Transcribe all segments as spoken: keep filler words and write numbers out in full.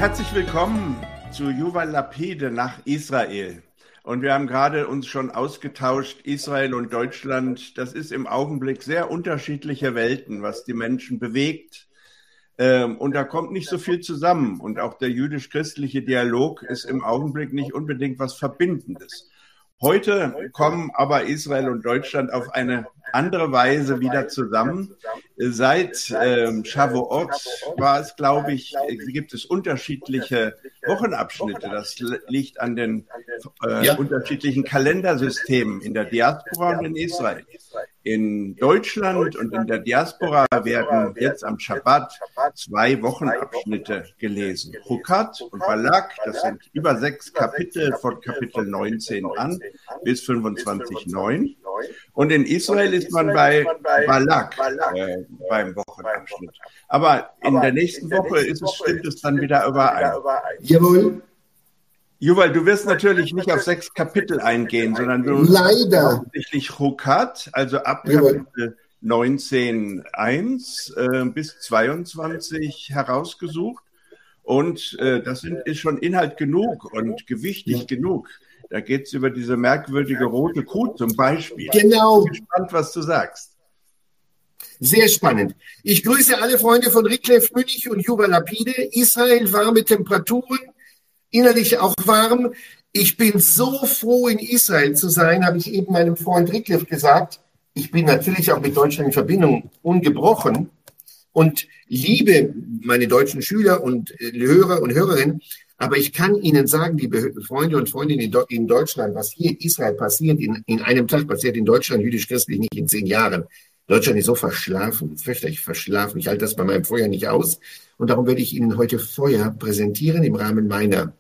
herzlich willkommen zu Yuval Lapide nach Israel. Und wir haben gerade uns schon ausgetauscht, Israel und Deutschland, das ist im Augenblick sehr unterschiedliche Welten, was die Menschen bewegt. Und da kommt nicht so viel zusammen. Und auch der jüdisch-christliche Dialog ist im Augenblick nicht unbedingt was Verbindendes. Heute kommen aber Israel und Deutschland auf eine andere Weise wieder zusammen. Seit ähm, Shavuot war es, glaube ich, gibt es unterschiedliche Wochenabschnitte. Das liegt an den äh, ja. unterschiedlichen Kalendersystemen in der Diaspora und in Israel. In Deutschland und in der Diaspora werden jetzt am Schabbat zwei Wochenabschnitte gelesen. Chukat und Balak, das sind über sechs Kapitel von Kapitel neunzehn an bis fünfundzwanzig neun. Und in Israel ist man bei Balak äh, beim Wochenabschnitt. Aber in der nächsten Woche ist es, stimmt es dann wieder überein. Jawohl. Yuval, du wirst natürlich nicht auf sechs Kapitel eingehen, sondern du Leider. hauptsächlich Chukat, also ab Kapitel neunzehn eins äh, bis zweiundzwanzig herausgesucht. Und äh, das sind, ist schon Inhalt genug und gewichtig ja. genug. Da geht es über diese merkwürdige rote Kuh zum Beispiel. Genau. Ich bin gespannt, was du sagst. Sehr spannend. Ich grüße alle Freunde von Rickleff Münch und Yuval Lapide. Israel, warme Temperaturen, innerlich auch warm. Ich bin so froh, in Israel zu sein, habe ich eben meinem Freund Rickleff gesagt. Ich bin natürlich auch mit Deutschland in Verbindung, ungebrochen, und liebe meine deutschen Schüler und Hörer und Hörerinnen. Aber ich kann Ihnen sagen, liebe Freunde und Freundinnen in Deutschland, was hier in Israel passiert, in, in einem Tag passiert in Deutschland, jüdisch-christlich nicht in zehn Jahren. Deutschland ist so verschlafen, fürchterlich verschlafen. Ich halte das bei meinem Feuer nicht aus. Und darum werde ich Ihnen heute Feuer präsentieren im Rahmen meiner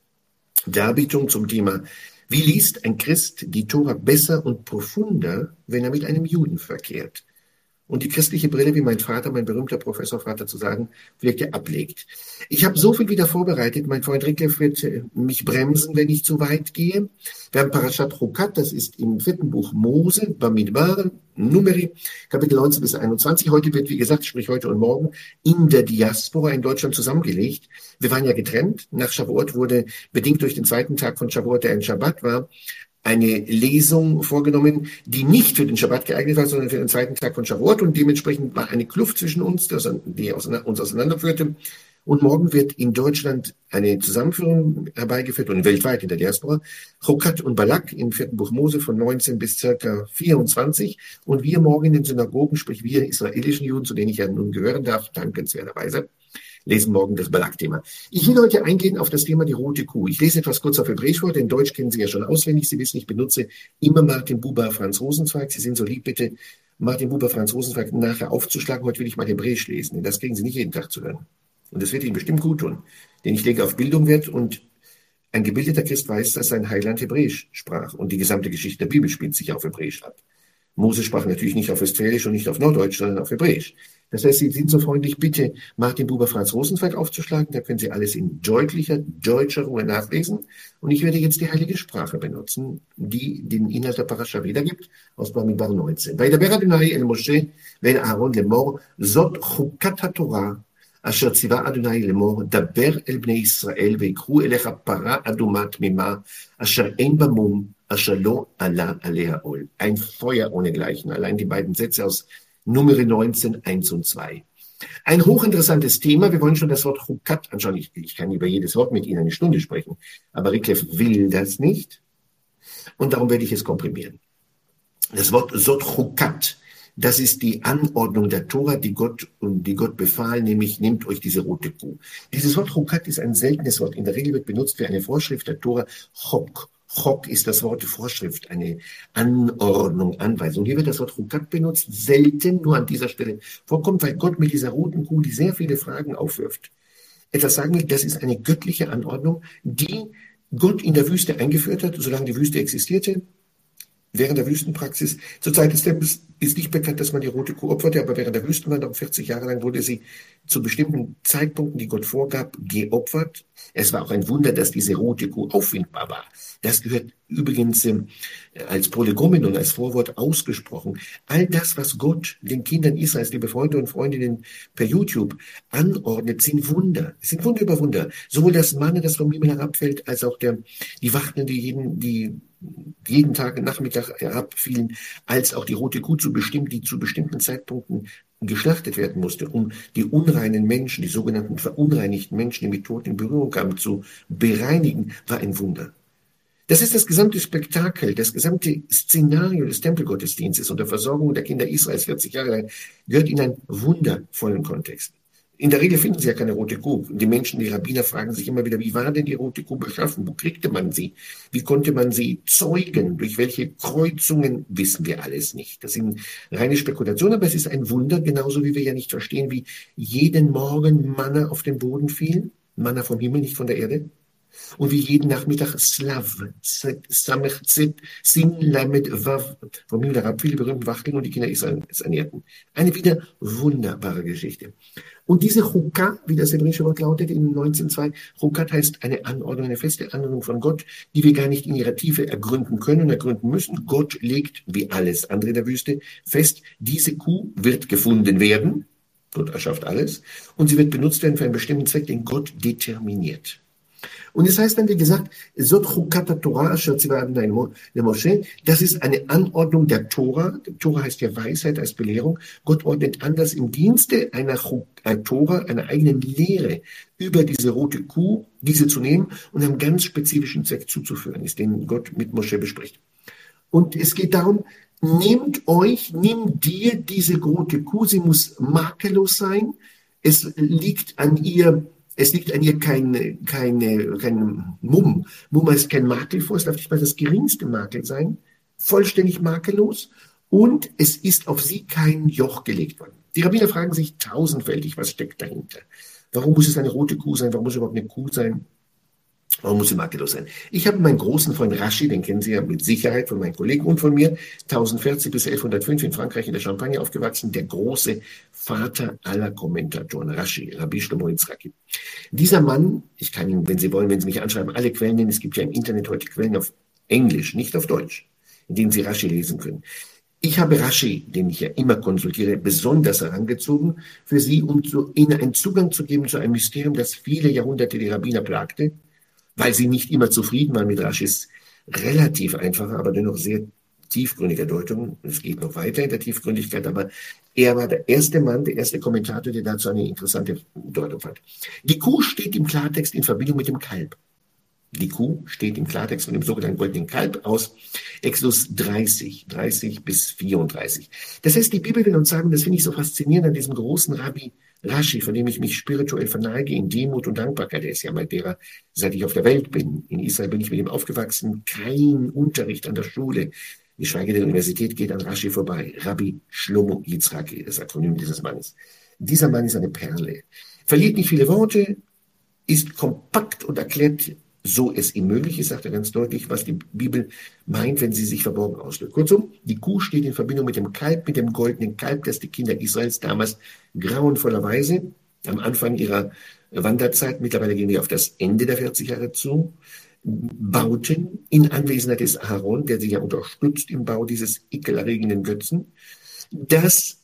Darbietung zum Thema: Wie liest ein Christ die Tora besser und profunder, wenn er mit einem Juden verkehrt? Und die christliche Brille, wie mein Vater, mein berühmter Professorvater zu sagen, wirklich ablegt. Ich habe so viel wieder vorbereitet. Mein Freund Rickleff wird mich bremsen, wenn ich zu weit gehe. Wir haben Parashat Chukat, das ist im vierten Buch Mose, Bamidbar, Numeri, Kapitel neunzehn bis einundzwanzig. Heute wird, wie gesagt, sprich heute und morgen, in der Diaspora in Deutschland zusammengelegt. Wir waren ja getrennt. Nach Shavuot wurde, bedingt durch den zweiten Tag von Shavuot, der ein Schabbat war, eine Lesung vorgenommen, die nicht für den Schabbat geeignet war, sondern für den zweiten Tag von Shavuot, und dementsprechend war eine Kluft zwischen uns, die uns auseinanderführte. Und morgen wird in Deutschland eine Zusammenführung herbeigeführt und weltweit in der Diaspora. Chukat und Balak im vierten Buch Mose von neunzehn bis circa vierundzwanzig. Und wir morgen in den Synagogen, sprich wir israelischen Juden, zu denen ich ja nun gehören darf, dankenswerterweise, lesen morgen das Balak-Thema. Ich will heute eingehen auf das Thema die rote Kuh. Ich lese etwas kurz auf Hebräisch vor, denn Deutsch kennen Sie ja schon auswendig. Sie wissen, ich benutze immer Martin Buber, Franz Rosenzweig. Sie sind so lieb, bitte Martin Buber, Franz Rosenzweig nachher aufzuschlagen. Heute will ich mal Hebräisch lesen, denn das kriegen Sie nicht jeden Tag zu hören. Und das wird Ihnen bestimmt gut tun, denn ich lege auf Bildung Wert, und ein gebildeter Christ weiß, dass sein Heiland Hebräisch sprach. Und die gesamte Geschichte der Bibel spielt sich auf Hebräisch ab. Mose sprach natürlich nicht auf Westfälisch und nicht auf Norddeutsch, sondern auf Hebräisch. Das heißt, Sie sind so freundlich, bitte Martin Buber, Franz Rosenzweig aufzuschlagen. Da können Sie alles in deutlicher, deutscher Ruhe nachlesen. Und ich werde jetzt die heilige Sprache benutzen, die den Inhalt der Parascha wiedergibt, aus Bamidbar neunzehn. וידבר אדוני אל משה ואל אהרון לאמור, זאת חוקת התורה, אשר ציווה אדוני לאמור, דבר אל בני ישראל ויקחו אליך פרה אדומה תמימה, אשר אין בה מום, אשר לא עלה עליה עול. Ein Feuer ohnegleichen. Allein die beiden Sätze aus Numeri neunzehn, eins und zwei. Ein hochinteressantes Thema. Wir wollen schon das Wort Chukat anschauen. Ich, ich kann über jedes Wort mit Ihnen eine Stunde sprechen, aber Rickleff will das nicht, und darum werde ich es komprimieren. Das Wort Sot Chukat, das ist die Anordnung der Tora, die Gott, die Gott befahl, nämlich nehmt euch diese rote Kuh. Dieses Wort Chukat ist ein seltenes Wort. In der Regel wird benutzt für eine Vorschrift der Tora Chok. Chok ist das Wort Vorschrift, eine Anordnung, Anweisung. Hier wird das Wort Chukat benutzt, selten nur an dieser Stelle vorkommt, weil Gott mit dieser roten Kuh, die sehr viele Fragen aufwirft, etwas sagen will. Das ist eine göttliche Anordnung, die Gott in der Wüste eingeführt hat, solange die Wüste existierte. während der Wüstenpraxis. Zur Zeit des Tempels ist nicht bekannt, dass man die rote Kuh opferte, aber während der Wüstenwanderung vierzig Jahre lang wurde sie zu bestimmten Zeitpunkten, die Gott vorgab, geopfert. Es war auch ein Wunder, dass diese rote Kuh auffindbar war. Das gehört übrigens äh, als Prolegomenon, als Vorwort ausgesprochen. All das, was Gott den Kindern Israels, liebe Freunde und Freundinnen per YouTube anordnet, sind Wunder. Es sind Wunder über Wunder. Sowohl das Manna, das vom Himmel herabfällt, als auch der, die Wachteln, die jeden, die jeden Tag Nachmittag herabfielen, als auch die rote Kuh zu bestimmen, die zu bestimmten Zeitpunkten geschlachtet werden musste, um die unreinen Menschen, die sogenannten verunreinigten Menschen, die mit Tod in Berührung kamen, zu bereinigen, war ein Wunder. Das ist das gesamte Spektakel, das gesamte Szenario des Tempelgottesdienstes und der Versorgung der Kinder Israels vierzig Jahre lang gehört in einen wundervollen Kontext. In der Regel finden sie ja keine rote Kuh. Die Menschen, die Rabbiner fragen sich immer wieder, wie war denn die rote Kuh beschaffen? Wo kriegte man sie? Wie konnte man sie zeugen? Durch welche Kreuzungen wissen wir alles nicht. Das sind reine Spekulationen, aber es ist ein Wunder, genauso wie wir ja nicht verstehen, wie jeden Morgen Manna auf den Boden fiel. Manna vom Himmel, nicht von der Erde. Und wie jeden Nachmittag Slav, Samech Zet, Sin, Lamed, Vav, vom Himmel herab, viele berühmte Wachteln und die Kinder Israels ernährten. Eine wieder wunderbare Geschichte. Und diese Chukah, wie das hebräische Wort lautet, in neunzehn Komma zwei, Chukah heißt eine Anordnung, eine feste Anordnung von Gott, die wir gar nicht in ihrer Tiefe ergründen können und ergründen müssen. Gott legt, wie alles andere in der Wüste, fest, diese Kuh wird gefunden werden. Gott erschafft alles. Und sie wird benutzt werden für einen bestimmten Zweck, den Gott determiniert. Und es heißt dann, wie gesagt, Sot Chukat Torah, Moshe, das ist eine Anordnung der Tora. Tora heißt ja Weisheit als Belehrung. Gott ordnet an, dass im Dienste einer Tora, einer eigenen Lehre über diese rote Kuh, diese zu nehmen und einem ganz spezifischen Zweck zuzuführen ist, den Gott mit Moshe bespricht. Und es geht darum, nehmt euch, nimm dir diese rote Kuh, sie muss makellos sein. Es liegt an ihr Es liegt an ihr keine, keine, kein Mumm. Mumm heißt kein Makel vor, es darf nicht mal das geringste Makel sein, vollständig makellos, und es ist auf sie kein Joch gelegt worden. Die Rabbiner fragen sich tausendfältig, was steckt dahinter? Warum muss es eine rote Kuh sein? Warum muss es überhaupt eine Kuh sein? Warum muss sie makellos sein? Ich habe meinen großen Freund Rashi, den kennen Sie ja mit Sicherheit von meinen Kollegen und von mir, tausendvierzig bis elfhundertfünf in Frankreich in der Champagne aufgewachsen, der große Vater aller Kommentatoren, Rashi, Rabbi Shlomo Yitzchaki. Dieser Mann, ich kann Ihnen, wenn Sie wollen, wenn Sie mich anschreiben, alle Quellen nennen, es gibt ja im Internet heute Quellen auf Englisch, nicht auf Deutsch, in denen Sie Rashi lesen können. Ich habe Rashi, den ich ja immer konsultiere, besonders herangezogen für Sie, um zu, Ihnen einen Zugang zu geben zu einem Mysterium, das viele Jahrhunderte die Rabbiner plagte, weil sie nicht immer zufrieden waren mit Raschis relativ einfacher, aber dennoch sehr tiefgründiger Deutung. Es geht noch weiter in der Tiefgründigkeit, aber er war der erste Mann, der erste Kommentator, der dazu eine interessante Deutung fand. Die Kuh steht im Klartext in Verbindung mit dem Kalb. Die Kuh steht im Klartext von dem sogenannten goldenen Kalb aus Exodus dreißig, dreißig bis vierunddreißig. Das heißt, die Bibel will uns sagen, das finde ich so faszinierend an diesem großen Rabbi Rashi, von dem ich mich spirituell verneige, in Demut und Dankbarkeit. Er ist ja mein Lehrer, seit ich auf der Welt bin. In Israel bin ich mit ihm aufgewachsen. Kein Unterricht an der Schule, geschweige der Universität, geht an Rashi vorbei. Rabbi Shlomo Yitzchaki, das Akronym dieses Mannes. Dieser Mann ist eine Perle. Verliert nicht viele Worte, ist kompakt und erklärt, so es ihm möglich ist, sagt er ganz deutlich, was die Bibel meint, wenn sie sich verborgen ausdrückt. Kurzum, die Kuh steht in Verbindung mit dem Kalb, mit dem goldenen Kalb, das die Kinder Israels damals grauenvollerweise am Anfang ihrer Wanderzeit, mittlerweile gehen wir auf das Ende der vierzig Jahre zu, bauten in Anwesenheit des Aaron, der sie ja unterstützt im Bau dieses ekelerregenden Götzen, das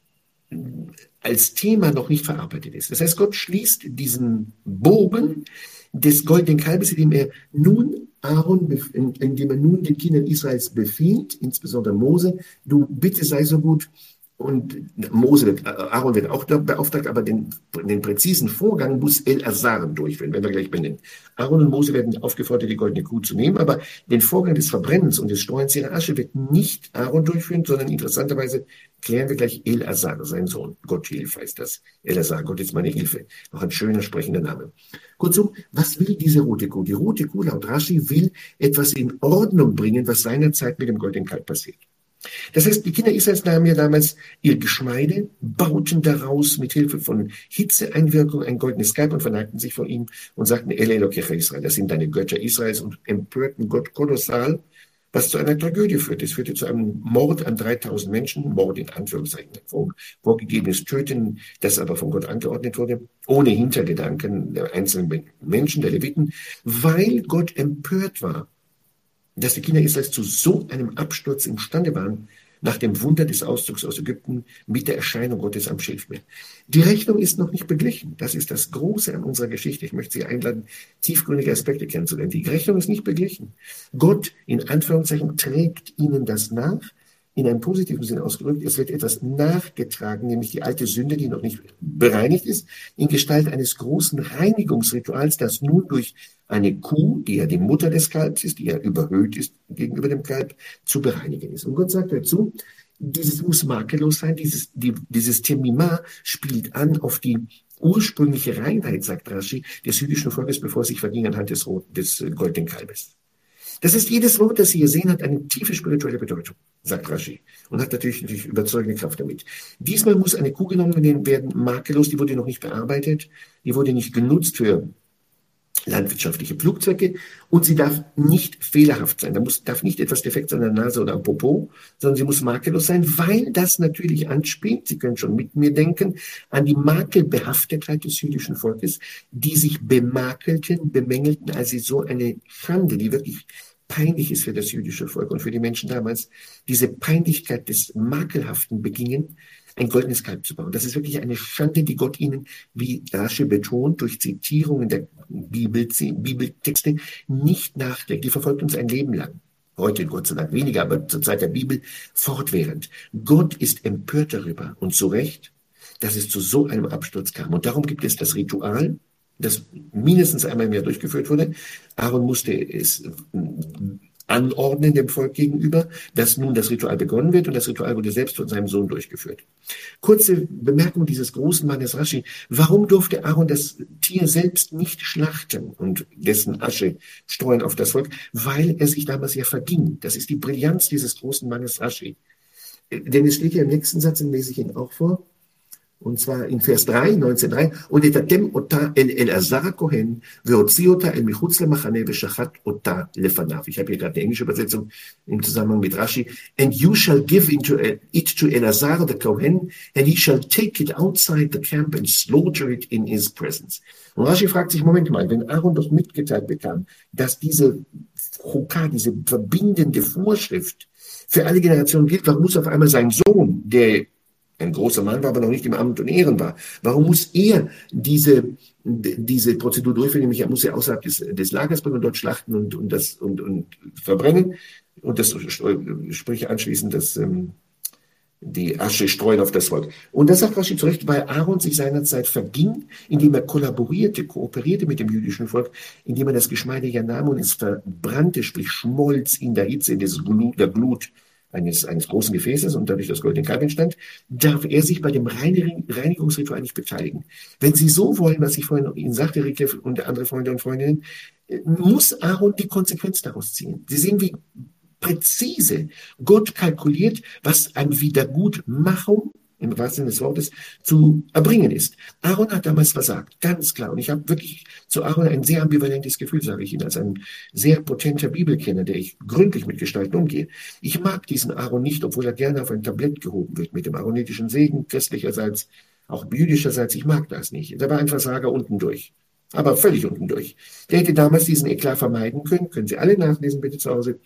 als Thema noch nicht verarbeitet ist. Das heißt, Gott schließt diesen Bogen des goldenen Kalbes, indem er nun Aaron, indem er nun den Kindern Israels befiehlt, insbesondere Mose, du bitte sei so gut, und Mose wird, Aaron wird auch beauftragt, aber den, den präzisen Vorgang muss El-Azar durchführen, werden wir gleich benennen. Aaron und Mose werden aufgefordert, die goldene Kuh zu nehmen, aber den Vorgang des Verbrennens und des Streuens ihrer Asche wird nicht Aaron durchführen, sondern interessanterweise klären wir gleich El-Azar, sein Sohn. Gott Hilfe heißt das. El-Azar, Gott ist meine Hilfe. Noch ein schöner, sprechender Name. Kurzum, was will diese rote Kuh? Die rote Kuh, laut Rashi, will etwas in Ordnung bringen, was seinerzeit mit dem goldenen Kalb passiert. Das heißt, die Kinder Israels nahmen ja damals ihr Geschmeide, bauten daraus mit Hilfe von Hitzeeinwirkung ein goldenes Kalb und verneigten sich vor ihm und sagten, El Elokecha Israel, das sind deine Götter Israels, und empörten Gott kolossal, was zu einer Tragödie führte. Es führte zu einem Mord an dreitausend Menschen, Mord in Anführungszeichen, vor, vorgegebenes Töten, das aber von Gott angeordnet wurde, ohne Hintergedanken der einzelnen Menschen, der Leviten, weil Gott empört war, dass die Kinder Israels zu so einem Absturz imstande waren, nach dem Wunder des Auszugs aus Ägypten mit der Erscheinung Gottes am Schilfmeer. Die Rechnung ist noch nicht beglichen. Das ist das Große an unserer Geschichte. Ich möchte Sie einladen, tiefgründige Aspekte kennenzulernen. Die Rechnung ist nicht beglichen. Gott, in Anführungszeichen, trägt ihnen das nach, in einem positiven Sinn ausgedrückt. Es wird etwas nachgetragen, nämlich die alte Sünde, die noch nicht bereinigt ist, in Gestalt eines großen Reinigungsrituals, das nun durch eine Kuh, die ja die Mutter des Kalbs ist, die ja überhöht ist gegenüber dem Kalb, zu bereinigen ist. Und Gott sagt dazu, dieses muss makellos sein, dieses, die, dieses Temimah spielt an auf die ursprüngliche Reinheit, sagt Rashi, des jüdischen Volkes, bevor es sich verging anhand des, des goldenen Kalbes. Das ist jedes Wort, das Sie hier sehen, hat eine tiefe spirituelle Bedeutung, sagt Rashi, und hat natürlich, natürlich überzeugende Kraft damit. Diesmal muss eine Kuh genommen werden, makellos, die wurde noch nicht bearbeitet, die wurde nicht genutzt für landwirtschaftliche Flugzeuge und sie darf nicht fehlerhaft sein. Da muss, darf nicht etwas defekt sein an der Nase oder am Popo, sondern sie muss makellos sein, weil das natürlich anspielt, Sie können schon mit mir denken, an die Makelbehaftetheit des jüdischen Volkes, die sich bemakelten, bemängelten, also so eine Schande, die wirklich peinlich ist für das jüdische Volk und für die Menschen damals, diese Peinlichkeit des Makelhaften begingen, ein goldenes Kalb zu bauen. Das ist wirklich eine Schande, die Gott ihnen, wie Rashi betont, durch Zitierungen der Bibel, Bibeltexte nicht nachträgt. Die verfolgt uns ein Leben lang. Heute Gott sei Dank weniger, aber zur Zeit der Bibel fortwährend. Gott ist empört darüber und zu Recht, dass es zu so einem Absturz kam. Und darum gibt es das Ritual, das mindestens einmal im Jahr durchgeführt wurde. Aaron musste es anordnen dem Volk gegenüber, dass nun das Ritual begonnen wird und das Ritual wurde selbst von seinem Sohn durchgeführt. Kurze Bemerkung dieses großen Mannes Rashi. Warum durfte Aaron das Tier selbst nicht schlachten und dessen Asche streuen auf das Volk? Weil er sich damals ja verging. Das ist die Brillanz dieses großen Mannes Rashi. Denn es steht ja im nächsten Satz, den lese ich Ihnen auch vor. Und zwar in Vers drei, neunzehn Komma drei. Und etatem ota el Elazar Kohen, veotzi ota el michutz lemachane, veshachat ota lefanav. Ich habe hier gerade die englische Übersetzung im Zusammenhang mit Rashi. And you shall give into it to Elazar the Kohen, and he shall take it outside the camp and slaughter it in his presence. Und Rashi fragt sich, Moment mal, wenn Aaron doch mitgeteilt bekam, dass diese Chukah, diese verbindende Vorschrift für alle Generationen gilt, warum muss auf einmal sein Sohn, der ein großer Mann war, aber noch nicht im Amt und Ehren war. Warum muss er diese, diese Prozedur durchführen? Nämlich er muss ja außerhalb des, des Lagers bringen und dort schlachten und, und, das, und, und verbrennen. Und das sprich anschließend das, ähm, die Asche streuen auf das Volk. Und das sagt Rashi zu Recht, weil Aaron sich seinerzeit verging, indem er kollaborierte, kooperierte mit dem jüdischen Volk, indem er das Geschmeide ja nahm und es verbrannte, sprich schmolz in der Hitze des Glut, der Glut Eines, eines großen Gefäßes und dadurch das goldene Kalb entstand, darf er sich bei dem Reinigungsritual nicht beteiligen. Wenn Sie so wollen, was ich vorhin Ihnen sagte, Rieke und andere Freunde und Freundinnen, muss Aaron die Konsequenz daraus ziehen. Sie sehen, wie präzise Gott kalkuliert, was an Wiedergutmachung im wahrsten Sinne des Wortes, zu erbringen ist. Aaron hat damals versagt, ganz klar. Und ich habe wirklich zu Aaron ein sehr ambivalentes Gefühl, sage ich Ihnen, als ein sehr potenter Bibelkenner, der ich gründlich mit Gestalten umgehe. Ich mag diesen Aaron nicht, obwohl er gerne auf ein Tablett gehoben wird mit dem aaronitischen Segen, christlicherseits, auch jüdischerseits. Ich mag das nicht. Der war ein Versager unten durch. Aber völlig unten durch. Der hätte damals diesen Eklat vermeiden können. Können Sie alle nachlesen, bitte zu Hause.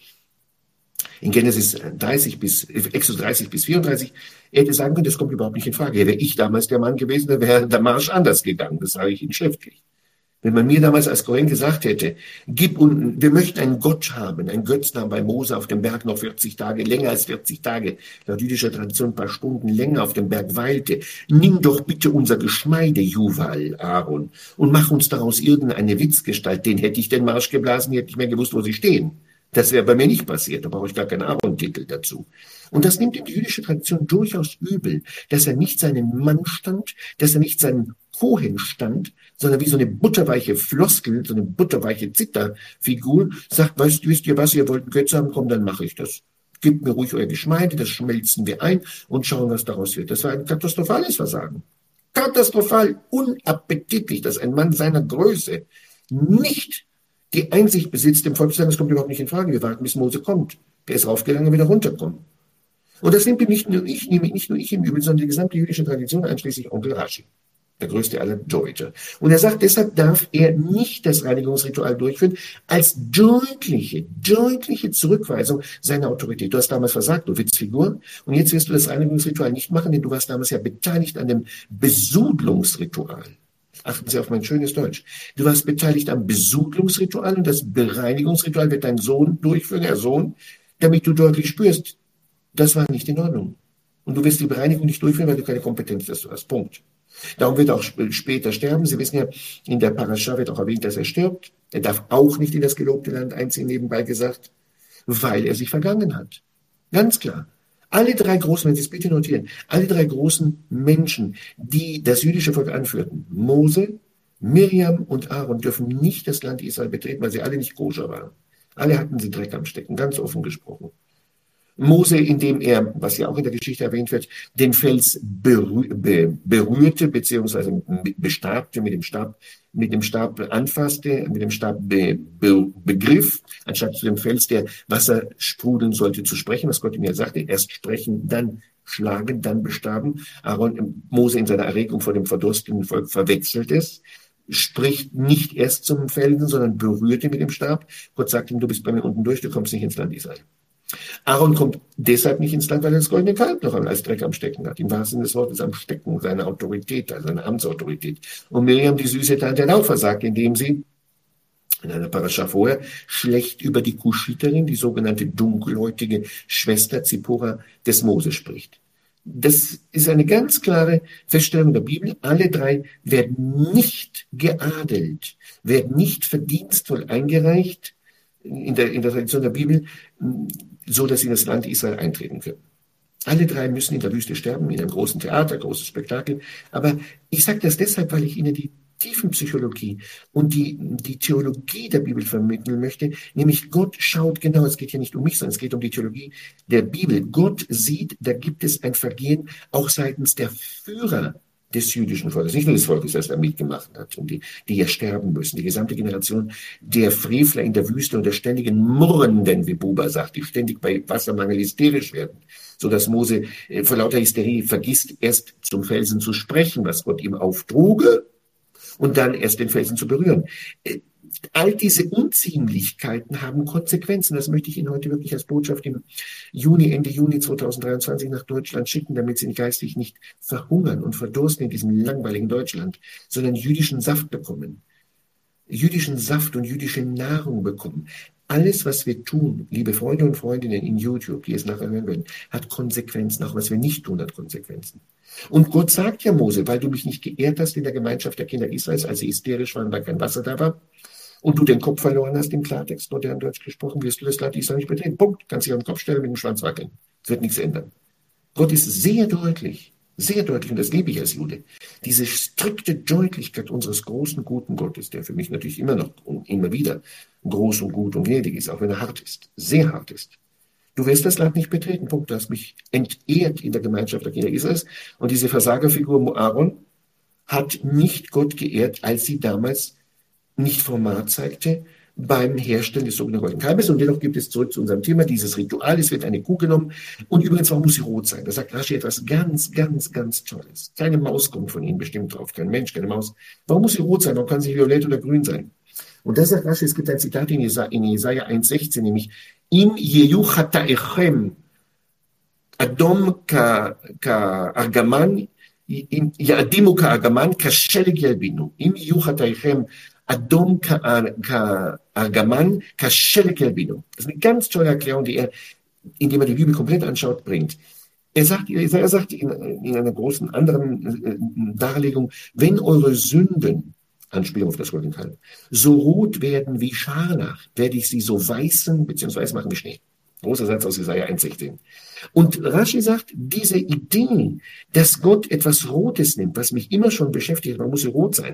In Genesis dreißig bis, Exodus dreißig bis vierunddreißig, er hätte sagen können, das kommt überhaupt nicht in Frage. Wäre ich damals der Mann gewesen, dann wäre der Marsch anders gegangen. Das sage ich Ihnen schriftlich. Wenn man mir damals als Kohen gesagt hätte, gib unten, wir möchten einen Gott haben, einen Götznamen bei Mose auf dem Berg noch vierzig Tage, länger als vierzig Tage, laut jüdischer Tradition ein paar Stunden länger auf dem Berg weilte. Nimm doch bitte unser Geschmeide, Juval, Aaron, und mach uns daraus irgendeine Witzgestalt. Den hätte ich den Marsch geblasen, hätte ich mehr gewusst, wo sie stehen. Das wäre bei mir nicht passiert, da brauche ich gar keinen Aaron-Titel dazu. Und das nimmt ihm die jüdische Tradition durchaus übel, dass er nicht seinen Mann stand, dass er nicht seinen Kohen stand, sondern wie so eine butterweiche Floskel, so eine butterweiche Zitterfigur, sagt, weißt, wisst ihr was, ihr wollt einen Götze haben, komm, dann mache ich das. Gebt mir ruhig euer Geschmeide, das schmelzen wir ein und schauen, was daraus wird. Das war ein katastrophales Versagen. Katastrophal, unappetitlich, dass ein Mann seiner Größe nicht die Einsicht besitzt, dem Volk zu sagen, das kommt überhaupt nicht in Frage, wir warten, bis Mose kommt. Der ist raufgegangen und wieder runtergekommen. Und das nimmt nicht nur ich, nehme nicht nur ich im Übel, sondern die gesamte jüdische Tradition, einschließlich Onkel Rashi, der größte aller Deutsche. Und er sagt, deshalb darf er nicht das Reinigungsritual durchführen, als deutliche, deutliche Zurückweisung seiner Autorität. Du hast damals versagt, du Witzfigur, und jetzt wirst du das Reinigungsritual nicht machen, denn du warst damals ja beteiligt an dem Besudlungsritual. Achten Sie auf mein schönes Deutsch. Du warst beteiligt am Besudlungsritual und das Bereinigungsritual wird dein Sohn durchführen, der Sohn, damit du deutlich spürst, das war nicht in Ordnung. Und du wirst die Bereinigung nicht durchführen, weil du keine Kompetenz dazu hast. Punkt. Darum wird er auch später sterben. Sie wissen ja, in der Parascha wird auch erwähnt, dass er stirbt. Er darf auch nicht in das gelobte Land einziehen, nebenbei gesagt, weil er sich vergangen hat. Ganz klar. Alle drei großen, wenn Sie es bitte notieren, alle drei großen Menschen, die das jüdische Volk anführten, Mose, Miriam und Aaron, dürfen nicht das Land Israel betreten, weil sie alle nicht koscher waren. Alle hatten sie Dreck am Stecken, ganz offen gesprochen. Mose, indem er, was ja auch in der Geschichte erwähnt wird, den Fels berüh be berührte, beziehungsweise bestabte, mit dem Stab, mit dem Stab anfasste, mit dem Stab be be begriff, anstatt zu dem Fels, der Wasser sprudeln sollte, zu sprechen, was Gott ihm ja sagte, erst sprechen, dann schlagen, dann bestaben. Aaron, Mose in seiner Erregung vor dem verdurstenden Volk verwechselt es, spricht nicht erst zum Felsen, sondern berührte mit dem Stab. Gott sagt ihm, du bist bei mir unten durch, du kommst nicht ins Land Israel. Aaron kommt deshalb nicht ins Land, weil er das goldene Kalb noch als Dreck am Stecken hat. Im wahrsten Sinne des Wortes am Stecken, seine Autorität, also seine Amtsautorität. Und Miriam, die süße Tante, hat auch versagt, indem sie in einer Parascha vorher schlecht über die Kuschiterin, die sogenannte dunkelhäutige Schwester Zippora des Mose spricht. Das ist eine ganz klare Feststellung der Bibel. Alle drei werden nicht geadelt, werden nicht verdienstvoll eingereicht in der, in der Tradition der Bibel, so dass sie in das Land Israel eintreten können. Alle drei müssen in der Wüste sterben, in einem großen Theater, großes Spektakel. Aber ich sage das deshalb, weil ich Ihnen die Tiefenpsychologie und die, die Theologie der Bibel vermitteln möchte. Nämlich Gott schaut genau, es geht hier nicht um mich, sondern es geht um die Theologie der Bibel. Gott sieht, da gibt es ein Vergehen auch seitens der Führer des jüdischen Volkes, nicht nur des Volkes, das er mitgemacht hat und die, die ja sterben müssen. Die gesamte Generation der Frevler in der Wüste und der ständigen Murrenden, wie Buber sagt, die ständig bei Wassermangel hysterisch werden, so dass Mose äh, vor lauter Hysterie vergisst, erst zum Felsen zu sprechen, was Gott ihm auftruge, und dann erst den Felsen zu berühren. Äh, all diese Unziemlichkeiten haben Konsequenzen. Das möchte ich Ihnen heute wirklich als Botschaft im Juni, Ende Juni zweitausenddreiundzwanzig nach Deutschland schicken, damit Sie geistig nicht verhungern und verdursten in diesem langweiligen Deutschland, sondern jüdischen Saft bekommen. Jüdischen Saft und jüdische Nahrung bekommen. Alles, was wir tun, liebe Freunde und Freundinnen in YouTube, die es nachher hören werden, hat Konsequenzen. Auch was wir nicht tun, hat Konsequenzen. Und Gott sagt ja Mose, weil du mich nicht geehrt hast in der Gemeinschaft der Kinder Israels, als sie hysterisch waren, weil kein Wasser da war, und du den Kopf verloren hast im Klartext, modern Deutsch gesprochen, wirst du das Land Israel nicht betreten. Punkt. Kannst dich auf den Kopf stellen, mit dem Schwanz wackeln. Es wird nichts ändern. Gott ist sehr deutlich, sehr deutlich, und das liebe ich als Jude. Diese strikte Deutlichkeit unseres großen, guten Gottes, der für mich natürlich immer noch und immer wieder groß und gut und gnädig ist, auch wenn er hart ist, sehr hart ist. Du wirst das Land nicht betreten. Punkt. Du hast mich entehrt in der Gemeinschaft der Kinder Israels. Und diese Versagerfigur Aaron hat nicht Gott geehrt, als sie damals nicht Format zeigte beim Herstellen des sogenannten goldenen Kalbes. Und dennoch gibt es, zurück zu unserem Thema, dieses Ritual. Es wird eine Kuh genommen. Und übrigens, warum muss sie rot sein? Da sagt Rashi etwas ganz, ganz, ganz Tolles. Keine Maus kommt von Ihnen bestimmt drauf. Kein Mensch, keine Maus. Warum muss sie rot sein? Warum kann sie violett oder grün sein? Und da sagt Rashi, es gibt ein Zitat in Jesaja, in Jesaja eins sechzehn, nämlich Im yeyu chataechem adom ka argaman ya'adimu ka argaman kasheleg yalbinu. Im yeyu chataechem adom ka argaman kasheleg yalbinu. Das ist eine ganz tolle Erklärung, die er, indem er die Bibel komplett anschaut, bringt. Er sagt, er sagt in, in einer großen anderen Darlegung, wenn eure Sünden, Anspielung auf das goldene Kalb, so rot werden wie Scharlach, werde ich sie so weißen bzw. machen wie Schnee. Großer Satz aus Jesaja eins sechzehn. Und Rashi sagt, diese Idee, dass Gott etwas Rotes nimmt, was mich immer schon beschäftigt, man muss ja rot sein,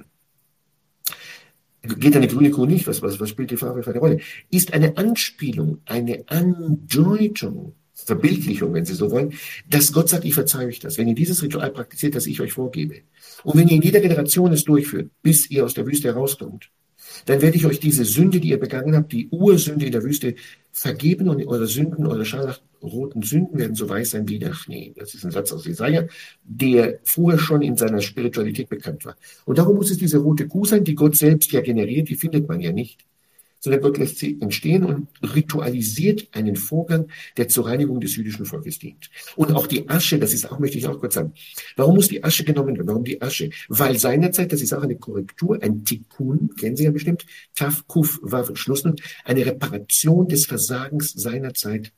geht eine grüne Kuh nicht, was, was, was spielt die Farbe für eine Rolle, ist eine Anspielung, eine Andeutung, Verbildlichung, wenn Sie so wollen, dass Gott sagt, ich verzeihe euch das, wenn ihr dieses Ritual praktiziert, das ich euch vorgebe. Und wenn ihr in jeder Generation es durchführt, bis ihr aus der Wüste herauskommt, dann werde ich euch diese Sünde, die ihr begangen habt, die Ursünde in der Wüste, vergeben und eure Sünden, eure scharlachroten Sünden werden so weiß sein wie der Schnee. Das ist ein Satz aus Jesaja, der vorher schon in seiner Spiritualität bekannt war. Und darum muss es diese rote Kuh sein, die Gott selbst ja generiert, die findet man ja nicht, sondern Gott lässt sie entstehen und ritualisiert einen Vorgang, der zur Reinigung des jüdischen Volkes dient. Und auch die Asche, das ist auch, möchte ich auch kurz sagen, warum muss die Asche genommen werden? Warum die Asche? Weil seinerzeit, das ist auch eine Korrektur, ein Tikkun, kennen Sie ja bestimmt, Taf, Kuf, Wav, Schlussnot, eine Reparation des Versagens seinerzeit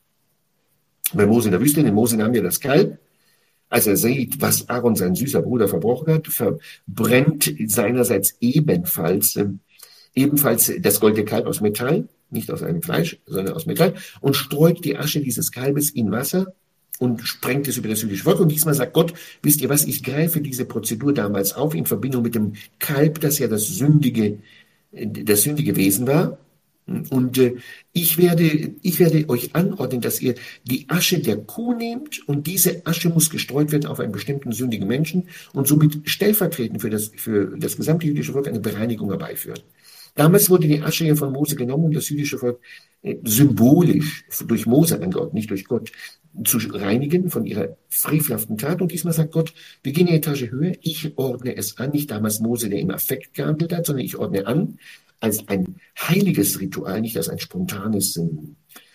bei Mose in der Wüste. Denn Mose nahm ja das Kalb, als er sieht, was Aaron, sein süßer Bruder, verbrochen hat, verbrennt seinerseits ebenfalls ebenfalls das goldene Kalb aus Metall, nicht aus einem Fleisch, sondern aus Metall, und streut die Asche dieses Kalbes in Wasser und sprengt es über das jüdische Volk. Und diesmal sagt Gott, wisst ihr was, ich greife diese Prozedur damals auf in Verbindung mit dem Kalb, das ja das sündige, das sündige Wesen war. Und äh, ich werde, ich werde euch anordnen, dass ihr die Asche der Kuh nehmt und diese Asche muss gestreut werden auf einen bestimmten sündigen Menschen und somit stellvertretend für das, für das gesamte jüdische Volk eine Bereinigung herbeiführen. Damals wurde die Asche ja von Mose genommen, um das jüdische Volk äh, symbolisch durch Mose angeordnet, nicht durch Gott, zu reinigen von ihrer frevelhaften Tat. Und diesmal sagt Gott, wir gehen eine Etage höher, ich ordne es an, nicht damals Mose, der im Affekt gehandelt hat, sondern ich ordne an, als ein heiliges Ritual, nicht als ein spontanes ähm,